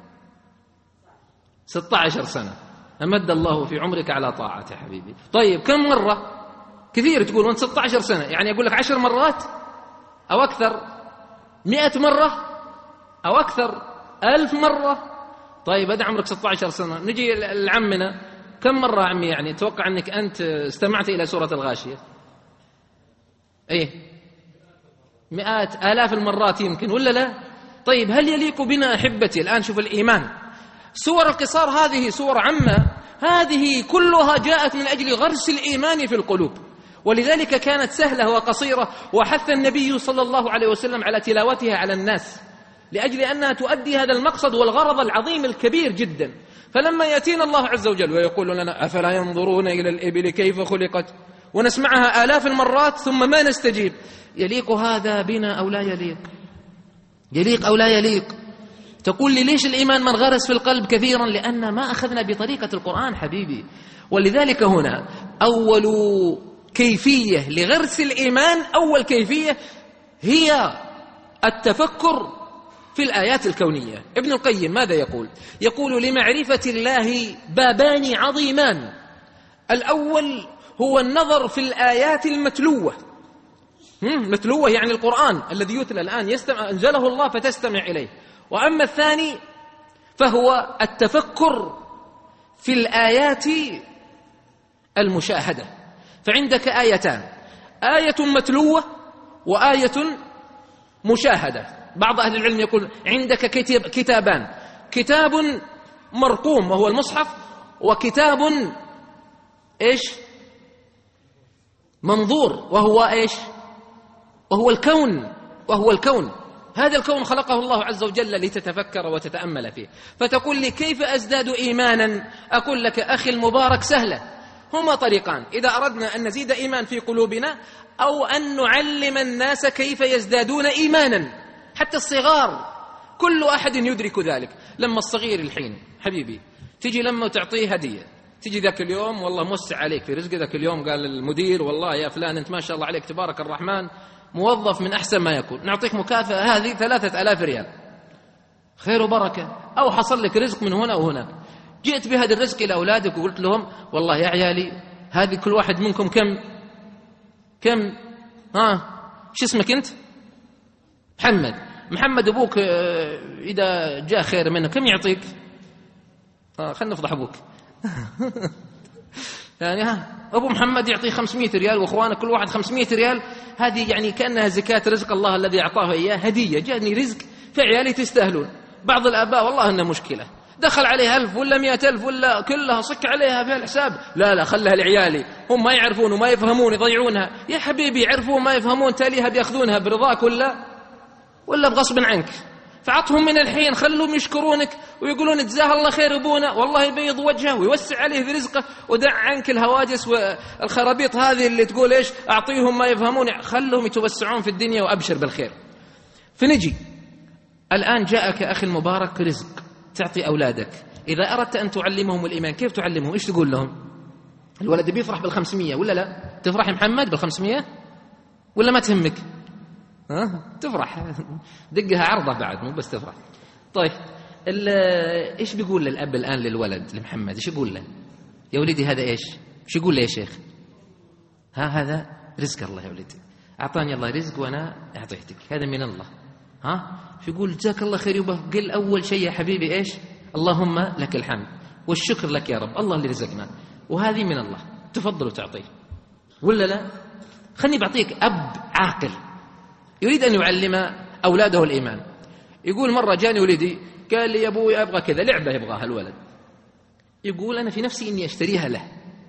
A: ستة عشر سنة. أمد الله في عمرك على طاعته حبيبي. طيب كم مرة؟ كثير تقول وانت ستة عشر سنة، يعني أقول لك عشر مرات أو أكثر، مئة مرة أو أكثر، ألف مرة. طيب هذا عمرك ستة عشر سنة. نجي لعمنا، كم مرة عمي يعني توقع أنك أنت استمعت إلى سورة الغاشية؟ إيه مئات آلاف المرات يمكن، ولا لا؟ طيب هل يليق بنا أحبتي الآن؟ شوف الإيمان، سور القصار هذه سور عامة، هذه كلها جاءت من أجل غرس الإيمان في القلوب، ولذلك كانت سهلة وقصيرة، وحث النبي صلى الله عليه وسلم على تلاوتها على الناس لأجل أنها تؤدي هذا المقصد والغرض العظيم الكبير جدا. فلما يأتينا الله عز وجل ويقول لنا أفلا ينظرون إلى الإبل كيف خلقت، ونسمعها آلاف المرات ثم ما نستجيب، يليق هذا بنا أو لا يليق؟ يليق أو لا يليق؟ تقول لي ليش الإيمان من غرس في القلب كثيرا؟ لأن ما أخذنا بطريقة القرآن حبيبي. ولذلك هنا أول كيفية لغرس الإيمان، أول كيفية هي التفكر في الآيات الكونية. ابن القيم ماذا يقول؟ يقول لمعرفة الله بابان عظيمان، الأول هو النظر في الآيات المتلوة، متلوة يعني القرآن الذي يتلى الآن يستمع أنزله الله فتستمع إليه. وأما الثاني فهو التفكر في الآيات المشاهدة. فعندك آيتان، آية متلوة وآية مشاهدة. بعض أهل العلم يقول عندك كتاب كتابان، كتاب مرقوم وهو المصحف، وكتاب إيش منظور وهو إيش وهو الكون، وهو الكون. هذا الكون خلقه الله عز وجل لتتفكر وتتأمل فيه. فتقول لي كيف أزداد إيمانا؟ أقول لك أخي المبارك سهلة، هما طريقان إذا أردنا أن نزيد إيمان في قلوبنا، أو أن نعلم الناس كيف يزدادون إيمانا، حتى الصغار كل أحد يدرك ذلك. لما الصغير الحين حبيبي تجي لما تعطيه هدية، تجي ذاك اليوم والله موسع عليك في رزق، ذاك اليوم قال المدير والله يا فلان أنت ما شاء الله عليك تبارك الرحمن موظف من أحسن ما يكون، نعطيك مكافأة هذه ثلاثة آلاف ريال، خير وبركة. أو حصل لك رزق من هنا وهناك، جئت بهذا الرزق إلى أولادك وقلت لهم والله يا عيالي هذه كل واحد منكم كم كم ها شو اسمك أنت؟ محمد. محمد أبوك إذا جاء خير منه كم يعطيك؟ آه خلنا نفضح أبوك يعني ها أبو محمد يعطيه خمسمائة ريال وأخوانك كل واحد خمسمائة ريال، هذه يعني كأنها زكاة رزق الله الذي أعطاه إياه، هدية جاني رزق فعيالي تستاهلون. بعض الآباء والله إنه مشكلة، دخل عليها ألف ولا مئة ألف ولا كلها صك عليها في الحساب، لا لا خلها لعيالي هم ما يعرفون وما يفهمون يضيعونها. يا حبيبي يعرفون ما يفهمون تاليها بيأخذونها برضاك ولا ولا بغصب عنك، فعطهم من الحين، خلوهم يشكرونك ويقولون جزاه الله خير ابونا والله يبيض وجهه ويوسع عليه في رزقه، ودع عنك الهواجس والخرابيط هذه اللي تقول ايش اعطيهم ما يفهمون، خلهم يتوسعون في الدنيا وابشر بالخير. فنجي الآن جاءك أخي المبارك رزق تعطي أولادك، إذا أردت أن تعلمهم الإيمان كيف تعلمهم؟ إيش تقول لهم؟ الولد بيفرح بالخمسمية ولا لا؟ تفرح محمد بالخمسمية ولا ما تهمك؟ ها تفرح، دقها عرضة بعد مو بس تفرح. طيب إيش بيقول للأب الآن للولد لمحمد؟ إيش يقول له؟ يا ولدي هذا إيش؟ إيش يقول له يا شيخ؟ ها هذا رزق الله يا ولدي، أعطاني الله رزق وأنا أعطيتك، هذا من الله. ها شو يقول؟ جزاك الله خير يبا. قل أول شيء يا حبيبي إيش؟ اللهم لك الحمد والشكر لك يا رب، الله اللي رزقنا وهذه من الله، تفضل وتعطيه ولا لا؟ خلني بعطيك أب عاقل يريد أن يعلم أولاده الإيمان. يقول مرة جاني ولدي قال لي يا أبوي أبغى كذا لعبة يبغاها الولد، يقول أنا في نفسي إني أشتريها له.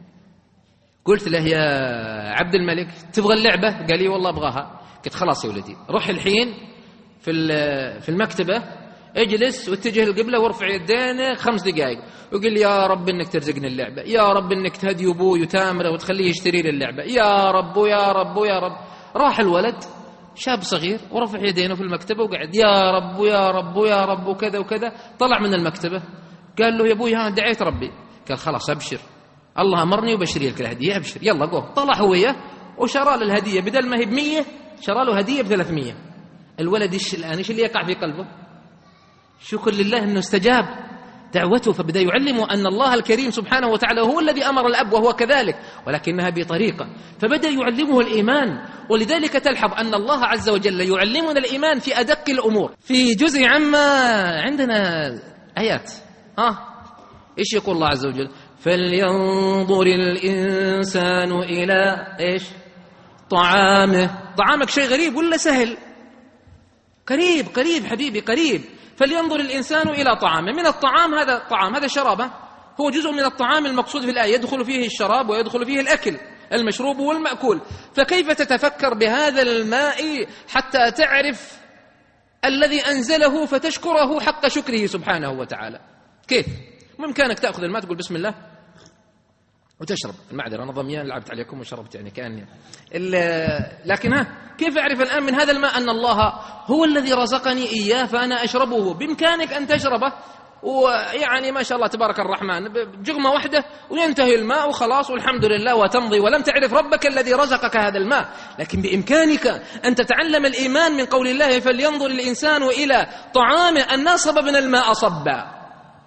A: قلت له يا عبد الملك تبغى اللعبة؟ قال لي والله أبغاها. قلت خلاص يا ولدي روح الحين في في المكتبة اجلس واتجه القبلة وارفع يدينك خمس دقائق وقل يا رب إنك ترزقني اللعبة، يا رب إنك تهدي أبوي وتامره وتخليه يشتري لي اللعبة، يا رب ويا رب ويا رب. راح الولد شاب صغير ورفع يدينه في المكتبة وقعد يا رب ويا رب ويا رب وكذا وكذا. طلع من المكتبة قال له يا أبوي ها دعيت ربي؟ قال خلاص أبشر الله أمرني وبشري لك الهدية، أبشر يلا قوم. طلع هو وشرى له الهدية بدل ما هي بمية شرى له هدية بثلاثمية. الولد إيش الآن إيش اللي يقع في قلبه؟ شكر لله أنه استجاب دعوته، فبدأ يعلمه أن الله الكريم سبحانه وتعالى هو الذي أمر الأب وهو كذلك، ولكنها بطريقة، فبدأ يعلمه الإيمان. ولذلك تلحظ أن الله عز وجل يعلمنا الإيمان في أدق الأمور. في جزء عما عندنا آيات ها إيش يقول الله عز وجل؟ فلينظر الإنسان إلى إيش؟ طعامه. طعامك شيء غريب ولا سهل؟ قريب قريب حبيبي قريب. فلينظر الإنسان إلى طعامه. من الطعام هذا الطعام هذا شرابه، هو جزء من الطعام المقصود في الآية، يدخل فيه الشراب ويدخل فيه الأكل المشروب والمأكول. فكيف تتفكر بهذا الماء حتى تعرف الذي أنزله فتشكره حق شكره سبحانه وتعالى؟ كيف؟ بإمكانك تأخذ الماء تقول بسم الله وتشرب. المعذرة أنا ضميان لعبت عليكم وشربت يعني كأني، لكن ها كيف أعرف الآن من هذا الماء أن الله هو الذي رزقني إياه فأنا أشربه؟ بإمكانك أن تشربه ويعني ما شاء الله تبارك الرحمن بجغمة واحدة وينتهي الماء وخلاص والحمد لله وتمضي، ولم تعرف ربك الذي رزقك هذا الماء. لكن بإمكانك أن تتعلم الإيمان من قول الله فلينظر الإنسان إلى طعامه أنا صببنا الماء صبا.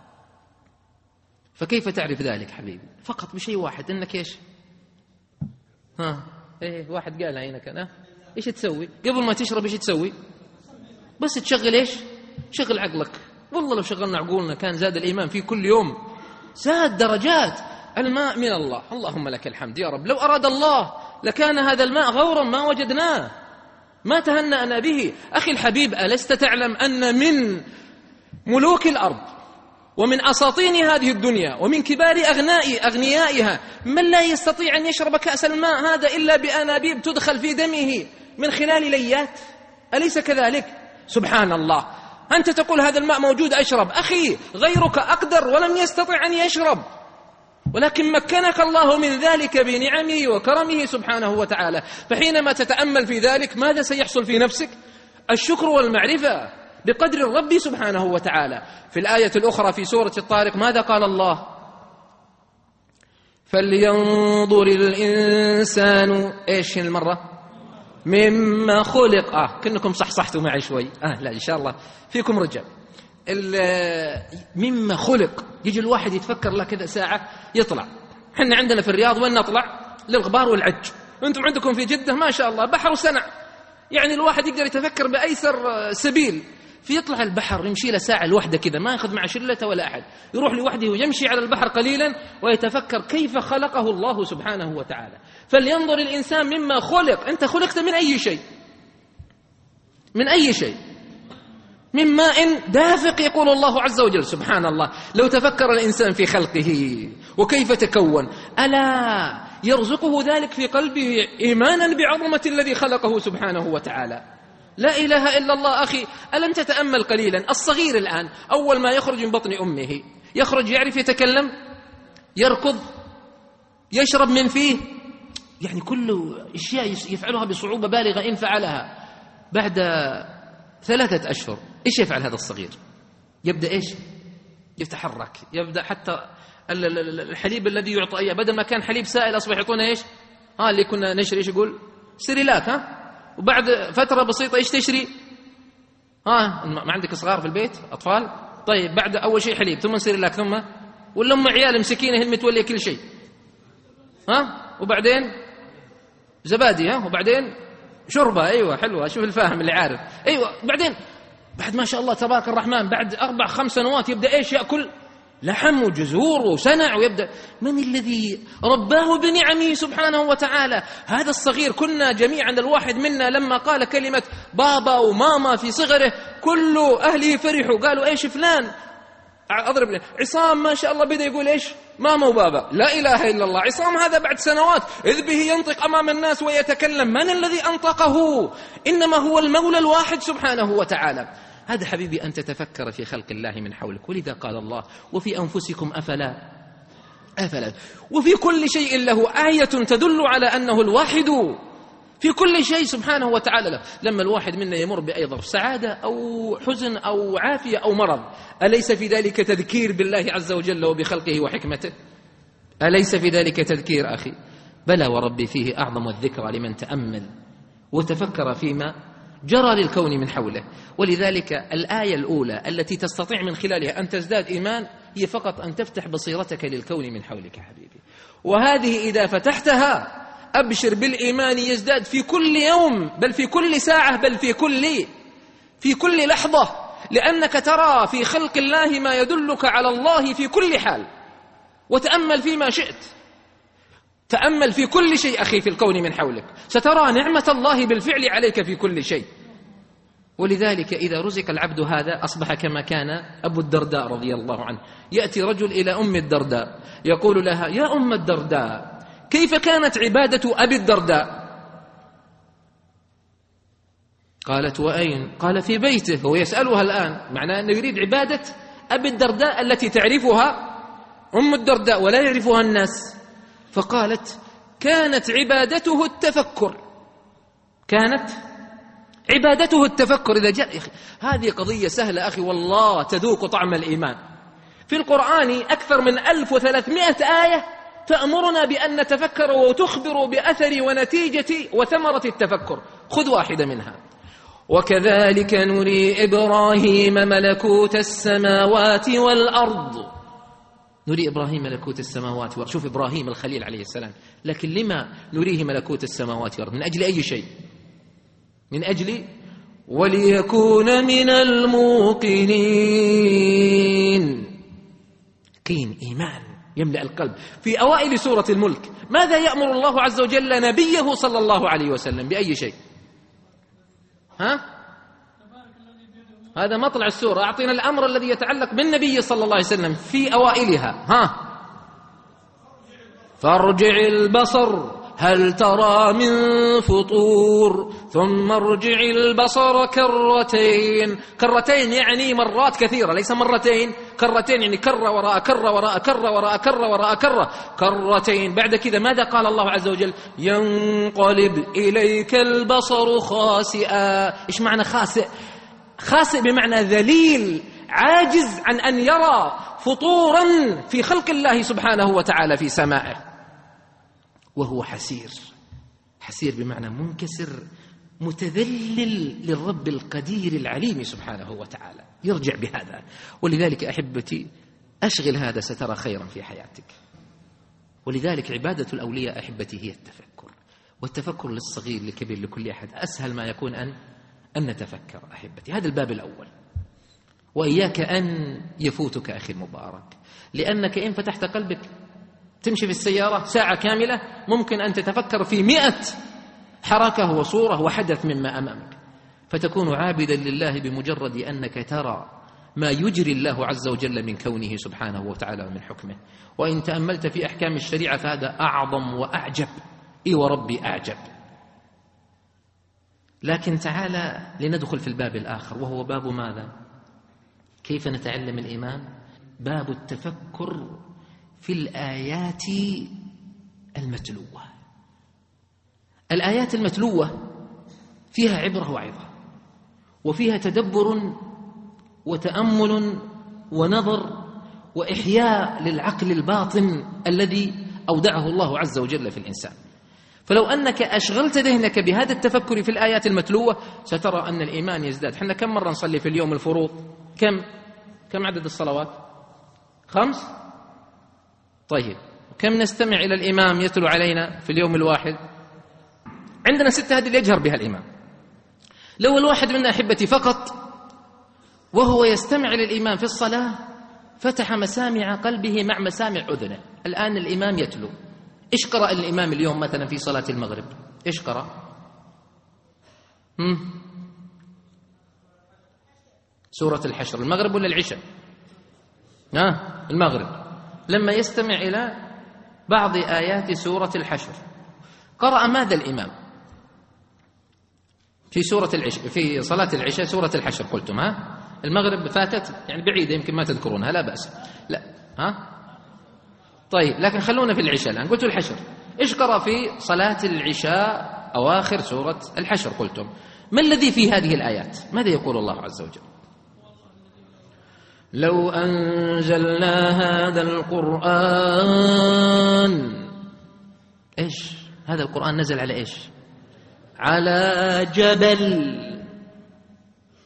A: فكيف تعرف ذلك حبيبي؟ فقط بشيء واحد، انك ايش؟ ها ايه واحد قال عينك انا ايش تسوي؟ قبل ما تشرب ايش تسوي؟ بس تشغل ايش؟ شغل عقلك. والله لو شغلنا عقولنا كان زاد الايمان في كل يوم، زاد درجات. الماء من الله، اللهم لك الحمد يا رب. لو اراد الله لكان هذا الماء غورا ما وجدناه، ما تهنأنا به. اخي الحبيب، ألست تعلم ان من ملوك الارض ومن أساطين هذه الدنيا ومن كبار أغناء أغنيائها من لا يستطيع أن يشرب كأس الماء هذا إلا بأنابيب تدخل في دمه من خلال ليات؟ أليس كذلك؟ سبحان الله. أنت تقول هذا الماء موجود أشرب، أخي غيرك أقدر ولم يستطع أن يشرب، ولكن مكنك الله من ذلك بنعمه وكرمه سبحانه وتعالى. فحينما تتأمل في ذلك ماذا سيحصل في نفسك؟ الشكر والمعرفة بقدر الرب سبحانه وتعالى. في الآية الأخرى في سورة الطارق ماذا قال الله؟ فلينظر الإنسان إيش المرة؟ مما خلق. آه كأنكم صحصحتوا معي شوي. آه لا إن شاء الله فيكم رجال. مما خلق. يجي الواحد يتفكر له كذا ساعة يطلع. حنا عندنا في الرياض وين نطلع؟ للغبار والعج. أنتم عندكم في جدة ما شاء الله بحر وسنع، يعني الواحد يقدر يتفكر بأيسر سبيل في يطلع البحر يمشي له ساعة لوحده كذا ما يأخذ مع شلته ولا أحد، يروح لوحده ويمشي على البحر قليلا ويتفكر كيف خلقه الله سبحانه وتعالى. فلينظر الإنسان مما خلق. أنت خلقت من أي شيء؟ من أي شيء؟ من ماء دافق يقول الله عز وجل. سبحان الله. لو تفكر الإنسان في خلقه وكيف تكون ألا يرزقه ذلك في قلبه إيمانا بعظمة الذي خلقه سبحانه وتعالى. لا إله إلا الله. أخي ألم تتأمل قليلا الصغير الآن أول ما يخرج من بطن أمه يخرج يعرف يتكلم، يركض، يشرب من فيه، يعني كل أشياء يفعلها بصعوبة بالغة. إن فعلها بعد ثلاثة أشهر إيش يفعل هذا الصغير؟ يبدأ إيش؟ يتحرك، يبدأ حتى الحليب الذي يعطى إياه بدل ما كان حليب سائل أصبح يعطونا إيش؟ ها اللي كنا نشري إيش يقول؟ سيريلاك. ها وبعد فترة بسيطة إيش تشري؟ ها ما عندك صغار في البيت أطفال؟ طيب بعد أول شيء حليب ثم سيريلاك ثم ولا أم عيال مسكينة هن متولية كل شيء. ها وبعدين زبادي. ها وبعدين شربة. أيوة حلوة. شوف الفاهم اللي عارف. أيوة بعدين بعد ما شاء الله تبارك الرحمن بعد أربع خمس سنوات يبدأ إيش يأكل؟ لحم وجزور وسنع ويبدأ. من الذي رباه بنعمه سبحانه وتعالى؟ هذا الصغير كنا جميعا الواحد منا لما قال كلمة بابا وماما في صغره كل أهله فرحوا قالوا إيش فلان أضرب له عصام ما شاء الله بدأ يقول إيش ماما وبابا. لا إله إلا الله. عصام هذا بعد سنوات إذ به ينطق أمام الناس ويتكلم. من الذي أنطقه؟ إنما هو المولى الواحد سبحانه وتعالى. هذا حبيبي أن تتفكر في خلق الله من حولك. ولذا قال الله وفي أنفسكم أفلا أفلا. وفي كل شيء له آية تدل على أنه الواحد في كل شيء سبحانه وتعالى له. لما الواحد منا يمر بأي ظرف سعادة أو حزن أو عافية أو مرض أليس في ذلك تذكير بالله عز وجل وبخلقه وحكمته؟ أليس في ذلك تذكير أخي؟ بلى وربي فيه أعظم الذكرى لمن تأمل وتفكر فيما جرى للكون من حوله. ولذلك الآية الأولى التي تستطيع من خلالها أن تزداد إيمان هي فقط أن تفتح بصيرتك للكون من حولك حبيبي، وهذه إذا فتحتها أبشر بالإيمان يزداد في كل يوم، بل في كل ساعة، بل في كل في كل لحظة، لأنك ترى في خلق الله ما يدلك على الله في كل حال. وتأمل فيما شئت، تأمل في كل شيء أخي في الكون من حولك، سترى نعمة الله بالفعل عليك في كل شيء. ولذلك إذا رزق العبد هذا أصبح كما كان أبو الدرداء رضي الله عنه، يأتي رجل إلى أم الدرداء يقول لها: يا أم الدرداء، كيف كانت عبادة أبي الدرداء؟ قالت: وأين؟ قال: في بيته. هو يسألها الآن، معناه أنه يريد عبادة أبي الدرداء التي تعرفها أم الدرداء ولا يعرفها الناس. فقالت: كانت عبادته التفكر، كانت عبادته التفكر. إذا جاء هذه قضية سهلة أخي والله تذوق طعم الإيمان. في القرآن أكثر من ألف وثلاثمائة آية تأمرنا بأن نتفكر وتخبر بأثر ونتيجة وثمرة التفكر. خذ واحدة منها: وكذلك نري إبراهيم ملكوت السماوات والأرض. نري إبراهيم ملكوت السماوات والأرض. شوف إبراهيم الخليل عليه السلام، لكن لما نريه ملكوت السماوات والأرض؟ من أجل أي شيء؟ من أجل وليكون من الموقنين. كين إيمان يملأ القلب. في أوائل سورة الملك ماذا يأمر الله عز وجل نبيه صلى الله عليه وسلم؟ بأي شيء؟ ها؟ هذا مطلع السورة. أعطينا الأمر الذي يتعلق بالنبي صلى الله عليه وسلم في أوائلها. ها؟ فارجع البصر هل ترى من فطور ثم ارجع البصر كرتين. كرتين يعني مرات كثيرة، ليس مرتين، كرتين يعني كرة وراء كرة وراء كرة وراء كرة وراء كرة، كرتين. بعد كذا ماذا قال الله عز وجل؟ ينقلب إليك البصر خاسئا. إيش معنى خاسئ؟ خاسئ بمعنى ذليل، عاجز عن أن يرى فطورا في خلق الله سبحانه وتعالى في سمائه، وهو حسير. حسير بمعنى منكسر، متذلل للرب القدير العليم سبحانه وتعالى، يرجع بهذا. ولذلك أحبتي أشغل هذا سترى خيرا في حياتك. ولذلك عبادة الأولياء أحبتي هي التفكر، والتفكر للصغير للكبير لكل أحد أسهل ما يكون أن أن نتفكر أحبتي. هذا الباب الأول. وإياك أن يفوتك أخي المبارك، لأنك إن فتحت قلبك تمشي في السيارة ساعة كاملة ممكن أن تتفكر في مئة حركة وصورة وحدث مما أمامك، فتكون عابدا لله بمجرد أنك ترى ما يجري الله عز وجل من كونه سبحانه وتعالى ومن حكمه. وإن تأملت في أحكام الشريعة فهذا أعظم وأعجب. إي وربي أعجب. لكن تعالى لندخل في الباب الآخر، وهو باب ماذا؟ كيف نتعلم الإيمان؟ باب التفكر في الآيات المتلوة. الآيات المتلوة فيها عبرة وعظة، وفيها تدبر وتأمل ونظر وإحياء للعقل الباطن الذي أودعه الله عز وجل في الإنسان. فلو أنك أشغلت ذهنك بهذا التفكر في الآيات المتلوة سترى أن الإيمان يزداد. حنا كم مرة نصلي في اليوم الفروض؟ كم كم عدد الصلوات؟ خمس. طيب كم نستمع إلى الإمام يتلو علينا في اليوم الواحد؟ عندنا ستة، هذه اللي يجهر بها الإمام. لو الواحد منا أحبتي فقط وهو يستمع للإمام في الصلاة فتح مسامع قلبه مع مسامع أذنه. الآن الإمام يتلو، إيش قرأ الإمام اليوم مثلا في صلاة المغرب؟ إيش قرأ؟ هم؟ سورة الحشر. المغرب ولا العشاء؟ آه المغرب. لما يستمع إلى بعض آيات سورة الحشر قرأ ماذا الإمام في سورة العشاء؟ في صلاة العشاء سورة الحشر قلتم. ها المغرب فاتت يعني بعيدة يمكن ما تذكرونها، لا بأس. لا ها طيب، لكن خلونا في العشاء الآن. قلت الحشر، إيش قرأ في صلاة العشاء أواخر سورة الحشر قلتم؟ ما الذي في هذه الآيات؟ ماذا يقول الله عز وجل؟ لو أنزلنا هذا القرآن، إيش هذا القرآن نزل على إيش؟ على جبل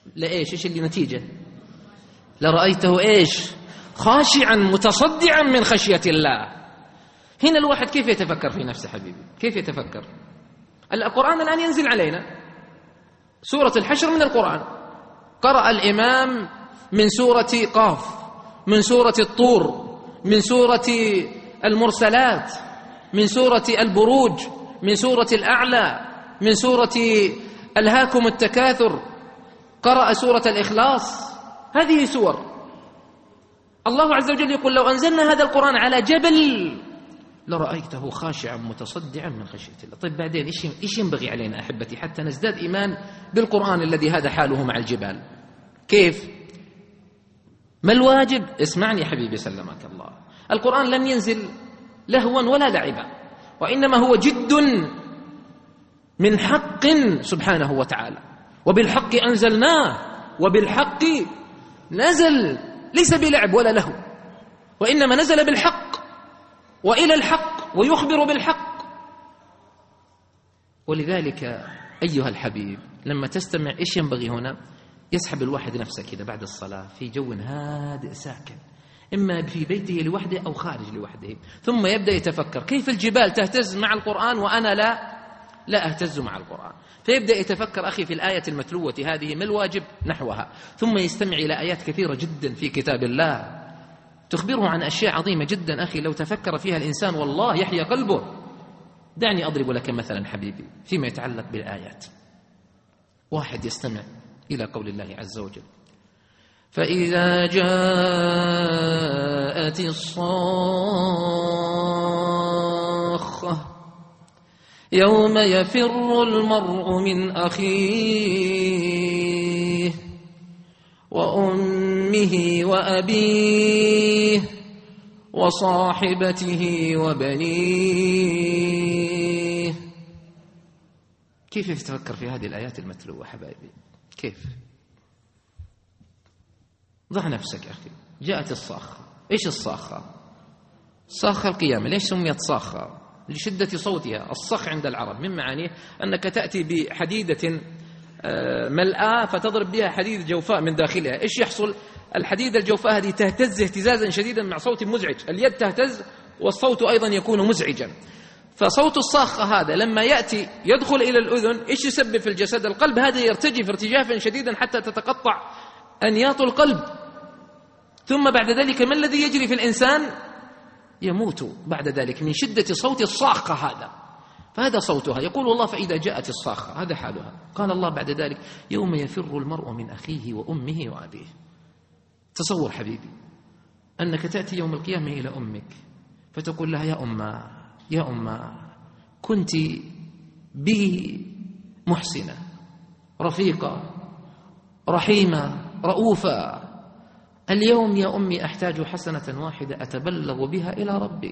A: لإيش؟ إيش اللي نتيجة؟ لرأيته إيش؟ خاشعا متصدعا من خشية الله. هنا الواحد كيف يتفكر في نفسه حبيبي؟ كيف يتفكر؟ القرآن الآن ينزل علينا، سورة الحشر من القرآن، قرأ الإمام من سورة قاف، من سورة الطور، من سورة المرسلات، من سورة البروج، من سورة الأعلى، من سورة ألهاكم التكاثر، قرأ سورة الإخلاص. هذه سور الله عز وجل يقول لو أنزلنا هذا القرآن على جبل لرأيته خاشعا متصدعا من خشية الله. طيب بعدين إيش إيش ينبغي علينا أحبتي حتى نزداد إيمان بالقرآن الذي هذا حاله مع الجبال؟ كيف؟ ما الواجب؟ اسمعني حبيبي سلمك الله، القرآن لم ينزل لهوا ولا لعبا، وإنما هو جد من حق سبحانه وتعالى، وبالحق أنزلناه وبالحق نزل، ليس بلعب ولا لهو، وإنما نزل بالحق وإلى الحق ويخبر بالحق. ولذلك أيها الحبيب لما تستمع إيش ينبغي هنا؟ يسحب الواحد نفسه كذا بعد الصلاة في جو هادئ ساكن، إما في بيته لوحده أو خارج لوحده، ثم يبدأ يتفكر كيف الجبال تهتز مع القرآن وأنا لا لا أهتز مع القرآن. فيبدأ يتفكر أخي في الآية المتلوة هذه ما الواجب نحوها، ثم يستمع إلى آيات كثيرة جدا في كتاب الله تخبره عن أشياء عظيمة جدا أخي لو تفكر فيها الإنسان والله يحيا قلبه. دعني أضرب لك مثلا حبيبي فيما يتعلق بالآيات. واحد يستمع إلى قول الله عز وجل فإذا جاءت الصاخة يوم يفر المرء من أخيه وأمه وأبيه وصاحبته وبنيه. كيف يتفكر في هذه الآيات المتلوة حبايبي؟ كيف؟ ضع نفسك أخي، جاءت الصاخة. إيش الصاخة؟ صاخة القيامة. ليش سميت صاخة؟ لشدة صوتها. الصخ عند العرب من معانيه أنك تأتي بحديدة ملآة فتضرب بها حديد جوفاء من داخلها. إيش يحصل؟ الحديدة الجوفاء هذه تهتز اهتزازا شديدا مع صوت مزعج، اليد تهتز والصوت أيضا يكون مزعجا. فصوت الصاخة هذا لما يأتي يدخل إلى الأذن إيش يسبب في الجسد؟ القلب هذا يرتجف ارتجافا شديدا حتى تتقطع أنياط القلب، ثم بعد ذلك ما الذي يجري في الإنسان؟ يموت بعد ذلك من شدة صوت الصاخة هذا. فهذا صوتها. يقول الله فإذا جاءت الصاخة هذا حالها. قال الله بعد ذلك يوم يفر المرء من أخيه وأمه وأبيه. تصور حبيبي أنك تأتي يوم القيامة إلى أمك فتقول لها يا أمه يا أمه كنت بي محسنة رفيقة رحيمة رؤوفة، اليوم يا أمي أحتاج حسنة واحدة أتبلغ بها إلى ربي.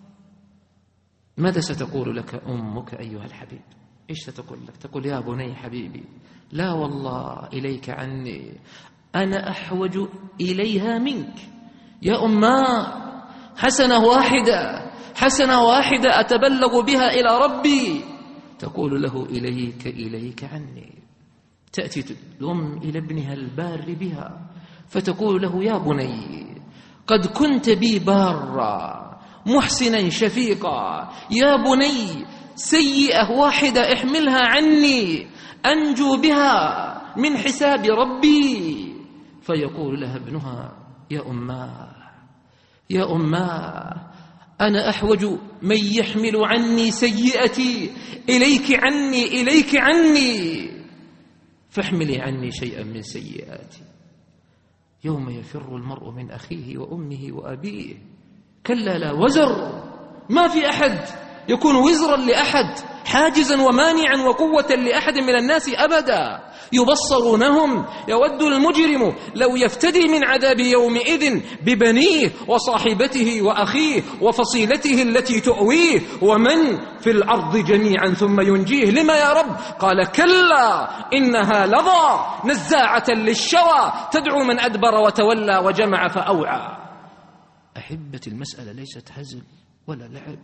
A: ماذا ستقول لك أمك أيها الحبيب؟ إيش ستقول لك؟ تقول يا بني حبيبي لا والله إليك عني أنا أحوج إليها منك. يا أمه حسنة واحدة حسنة واحدة أتبلغ بها إلى ربي. تقول له إليك إليك عني. تأتي الأم إلى ابنها البار بها فتقول له يا بني قد كنت بي بارا محسنا شفيقا، يا بني سيئة واحدة احملها عني أنجو بها من حساب ربي. فيقول لها ابنها يا أماه يا أماه أنا أحوج من يحمل عني سيئتي إليك عني إليك عني فاحملي عني شيئا من سيئاتي. يوم يفر المرء من أخيه وأمه وأبيه كلا لا وزر. ما في أحد يكون وزرا لأحد حاجزا ومانعا وقوة لأحد من الناس أبدا. يبصرونهم يود المجرم لو يفتدي من عذاب يومئذ ببنيه وصاحبته وأخيه وفصيلته التي تؤويه ومن في الأرض جميعا ثم ينجيه. لما يا رب؟ قال كلا إنها لظى نزاعة للشوى تدعو من أدبر وتولى وجمع فأوعى. أحبتي المسألة ليست هزل ولا لعب.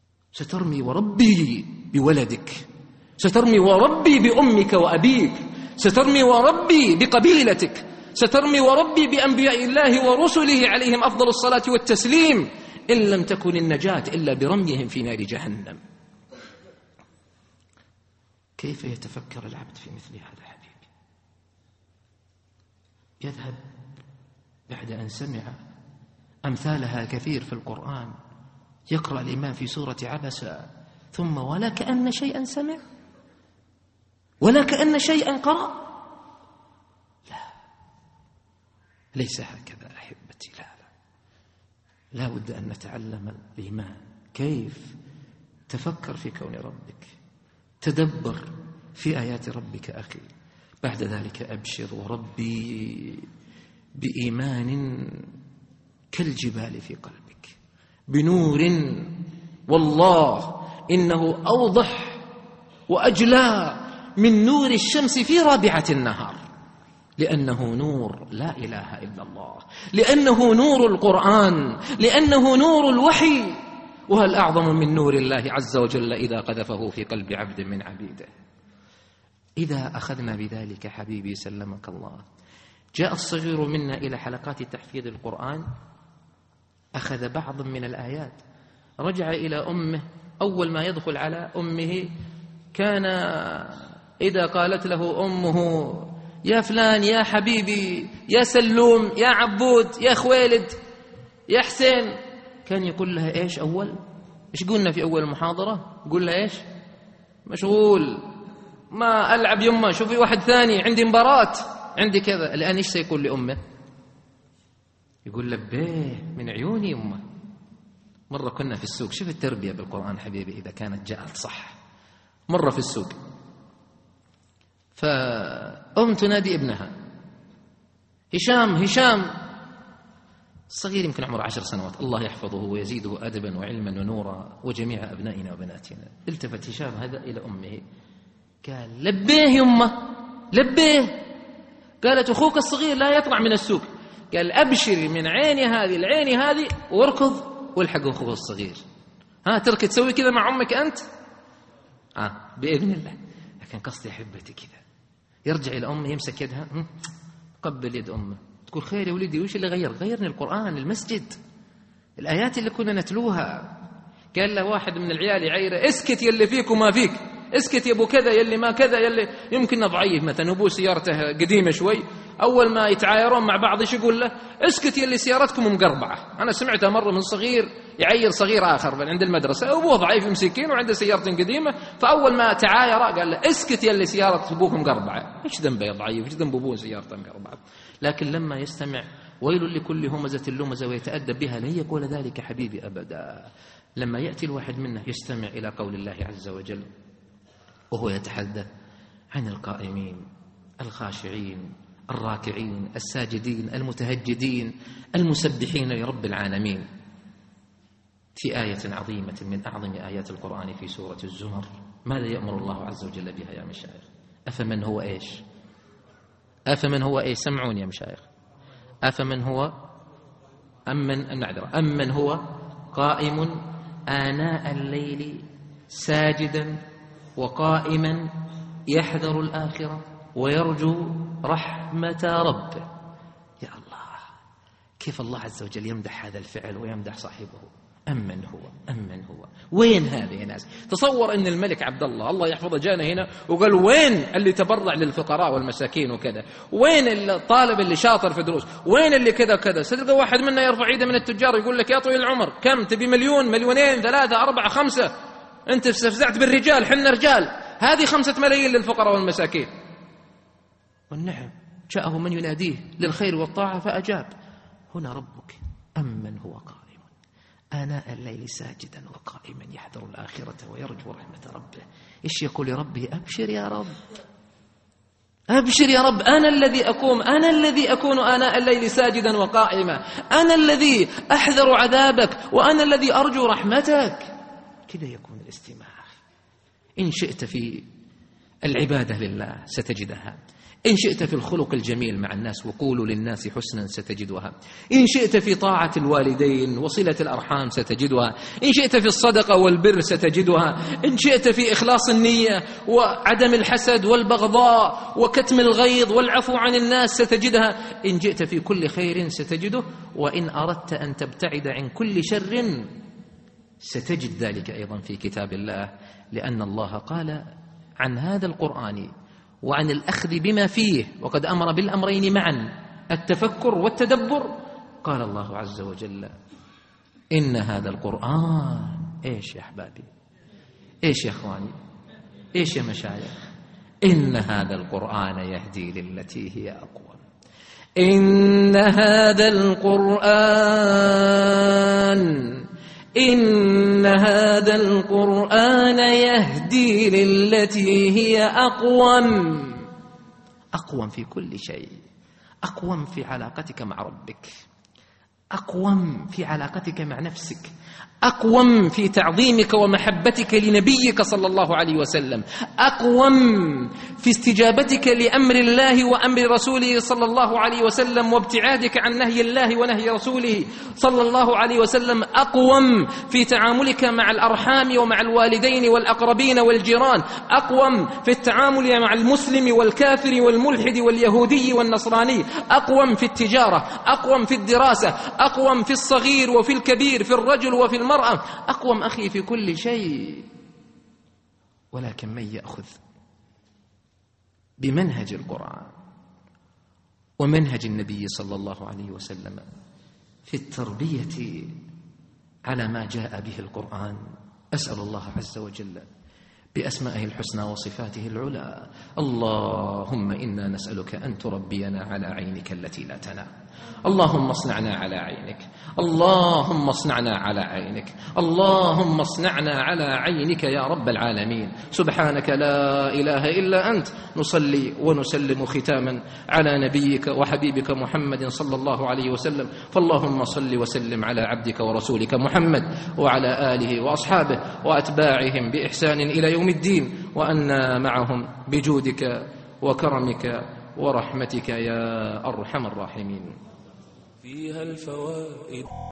A: سترمي وربي بولدك، سترمي وربي بأمك وأبيك، سترمي وربي بقبيلتك، سترمي وربي بأنبياء الله ورسله عليهم أفضل الصلاة والتسليم، إن لم تكن النجاة إلا برميهم في نار جهنم. كيف يتفكر العبد في مثل هذا حبيبي؟ يذهب بعد أن سمع أمثالها كثير في القرآن، يقرأ الإمام في سورة عبسة ثم ولا كأن شيئا سمع ولا كأن شيئا قرأ. لا، ليس هكذا أحبتي، لا لا لا بد أن نتعلم الإيمان. كيف تفكر في كون ربك، تدبر في آيات ربك أخي، بعد ذلك أبشر وربي بإيمان كالجبال في قلبك، بنور والله إنه أوضح وأجلى من نور الشمس في رابعة النهار، لأنه نور لا إله إلا الله، لأنه نور القرآن، لأنه نور الوحي. وهل أعظم من نور الله عز وجل إذا قذفه في قلب عبد من عبيده؟ إذا أخذنا بذلك حبيبي سلمك الله، جاء الصغير منا إلى حلقات تحفيظ القرآن، أخذ بعض من الآيات، رجع إلى أمه، أول ما يدخل على أمه كان إذا قالت له أمه يا فلان يا حبيبي يا سلوم يا عبود يا خويلد يا حسين، كان يقول لها إيش أول؟ إيش قلنا في أول المحاضرة؟ قل لها إيش؟ مشغول، ما ألعب يمه، شوفي واحد ثاني، عندي مباراة، عندي كذا. الآن إيش سيقول لأمه؟ يقول لبيه من عيوني يمه. مرة كنا في السوق، شوف التربية بالقرآن حبيبي إذا كانت جاءت صح. مرة في السوق فأم تنادي ابنها هشام هشام، الصغير يمكن عمره عشر سنوات، الله يحفظه ويزيده أدبا وعلما ونورا وجميع أبنائنا وبناتنا. التفت هشام هذا إلى أمه قال لبيه يمه لبيه. قالت أخوك الصغير لا يطلع من السوق. قال أبشري من عيني هذه العيني هذه واركض والحق أخوك الصغير. ها ترك تسوي كذا مع أمك أنت؟ آه بإذن الله. لكن قصدي أحبتي كذا، يرجع إلى أمه يمسك يدها، قبل يد أمه، تقول خير يا ولدي وش اللي غير؟ غيرني القرآن، المسجد، الآيات اللي كنا نتلوها. قال له واحد من العيال يعيره اسكت يلي فيك وما فيك، اسكت يا ابو كذا يلي ما كذا يلي يمكن ضعيف مثلا ابوه سيارته قديمه شوي، اول ما يتعايرون مع بعض ايش يقول له؟ اسكت يلي سيارتكم مقربعه. انا سمعتها مره من صغير يعير صغير اخر من عند المدرسه، ابوه ضعيف مسكين وعنده سيارته قديمه، فاول ما تعاير قال له اسكت يلي سياره ابوك مقربعه. ايش ذنبه يا ضعيف؟ ايش ذنب ابوه سيارته مقربعه؟ لكن لما يستمع ويل لكل همزه لمزه ويتادب بها لن يقول ذلك حبيبي ابدا. لما ياتي الواحد منا يستمع الى قول الله عز وجل وهو يتحدث عن القائمين الخاشعين الراكعين الساجدين المتهجدين المسبحين لرب العالمين، في آية عظيمة من أعظم آيات القرآن في سورة الزمر، ماذا يأمر الله عز وجل بها يا مشايخ؟ أفمن هو إيش؟ أفمن هو إيش؟ سمعون يا مشايخ. أفمن هو أمن النعذرة أمن هو قائم آناء الليل ساجدا وقائما يحذر الآخرة ويرجو رحمة ربه. يا الله كيف الله عز وجل يمدح هذا الفعل ويمدح صاحبه. أمن هو أمن هو وين هذا يا ناس؟ تصور أن الملك عبد الله الله يحفظه جانا هنا وقال وين اللي تبرع للفقراء والمساكين وكذا، وين الطالب اللي شاطر في دروس، وين اللي كذا كذا. ستلقى واحد منا يرفع يده من التجار يقول لك يا طويل العمر كم تبي؟ مليون مليونين ثلاثة أربعة خمسة، أنت استفزعت بالرجال حنا رجال، هذه خمسة ملايين للفقراء والمساكين. والنعم جاءه من يناديه للخير والطاعة فأجاب. هنا ربك أمن هو قائم آناء الليل ساجدا وقائما يحذر الآخرة ويرجو رحمة ربه. إيش يقول لربه؟ أبشر يا رب أبشر يا رب، أنا الذي أقوم أنا الذي أكون آناء الليل ساجدا وقائما، أنا الذي أحذر عذابك وأنا الذي أرجو رحمتك. كذا يكون الاستماع. إن شئت في العبادة لله ستجدها، إن شئت في الخلق الجميل مع الناس وقولوا للناس حسنا ستجدها، إن شئت في طاعة الوالدين وصلة الأرحام ستجدها، إن شئت في الصدقة والبر ستجدها، إن شئت في إخلاص النية وعدم الحسد والبغضاء وكتم الغيظ والعفو عن الناس ستجدها، إن جئت في كل خير ستجده، وإن أردت أن تبتعد عن كل شر ستجد ذلك أيضا في كتاب الله، لأن الله قال عن هذا القرآن وعن الأخذ بما فيه، وقد أمر بالأمرين معا، التفكر والتدبر. قال الله عز وجل إن هذا القرآن، إيش يا أحبابي، إيش يا أخواني، إيش يا مشايخ، إن هذا القرآن يهدي للتي هي أقوم. إن هذا القرآن إن هذا القرآن يهدي للتي هي أقوم. أقوم في كل شيء، أقوم في علاقتك مع ربك، أقوم في علاقتك مع نفسك، أقوم في تعظيمك ومحبتك لنبيك صلى الله عليه وسلم، أقوم في استجابتك لأمر الله وأمر رسوله صلى الله عليه وسلم وابتعادك عن نهي الله ونهي رسوله صلى الله عليه وسلم، أقوم في تعاملك مع الأرحام ومع الوالدين والأقربين والجيران، أقوم في التعامل مع المسلم والكافر والملحد واليهودي والنصراني، أقوم في التجارة، أقوم في الدراسة، أقوم في الصغير وفي الكبير، في الرجل وفي المرأة، أقوم أخي في كل شيء. ولكن من يأخذ بمنهج القرآن ومنهج النبي صلى الله عليه وسلم في التربية على ما جاء به القرآن، أسأل الله عز وجل بأسمائه الحسنى وصفاته العلى، اللهم إنا نسألك أن تربينا على عينك التي لا تنام، اللهم اصنعنا على عينك، اللهم اصنعنا على عينك، اللهم اصنعنا على عينك يا رب العالمين. سبحانك لا إله إلا أنت، نصلي ونسلم ختاما على نبيك وحبيبك محمد صلى الله عليه وسلم، فاللهم صل وسلم على عبدك ورسولك محمد وعلى آله وأصحابه وأتباعهم بإحسان إلى يوم الدين، وأنا معهم بجودك وكرمك ورحمتك يا أرحم الراحمين.
B: فيها الفوائد.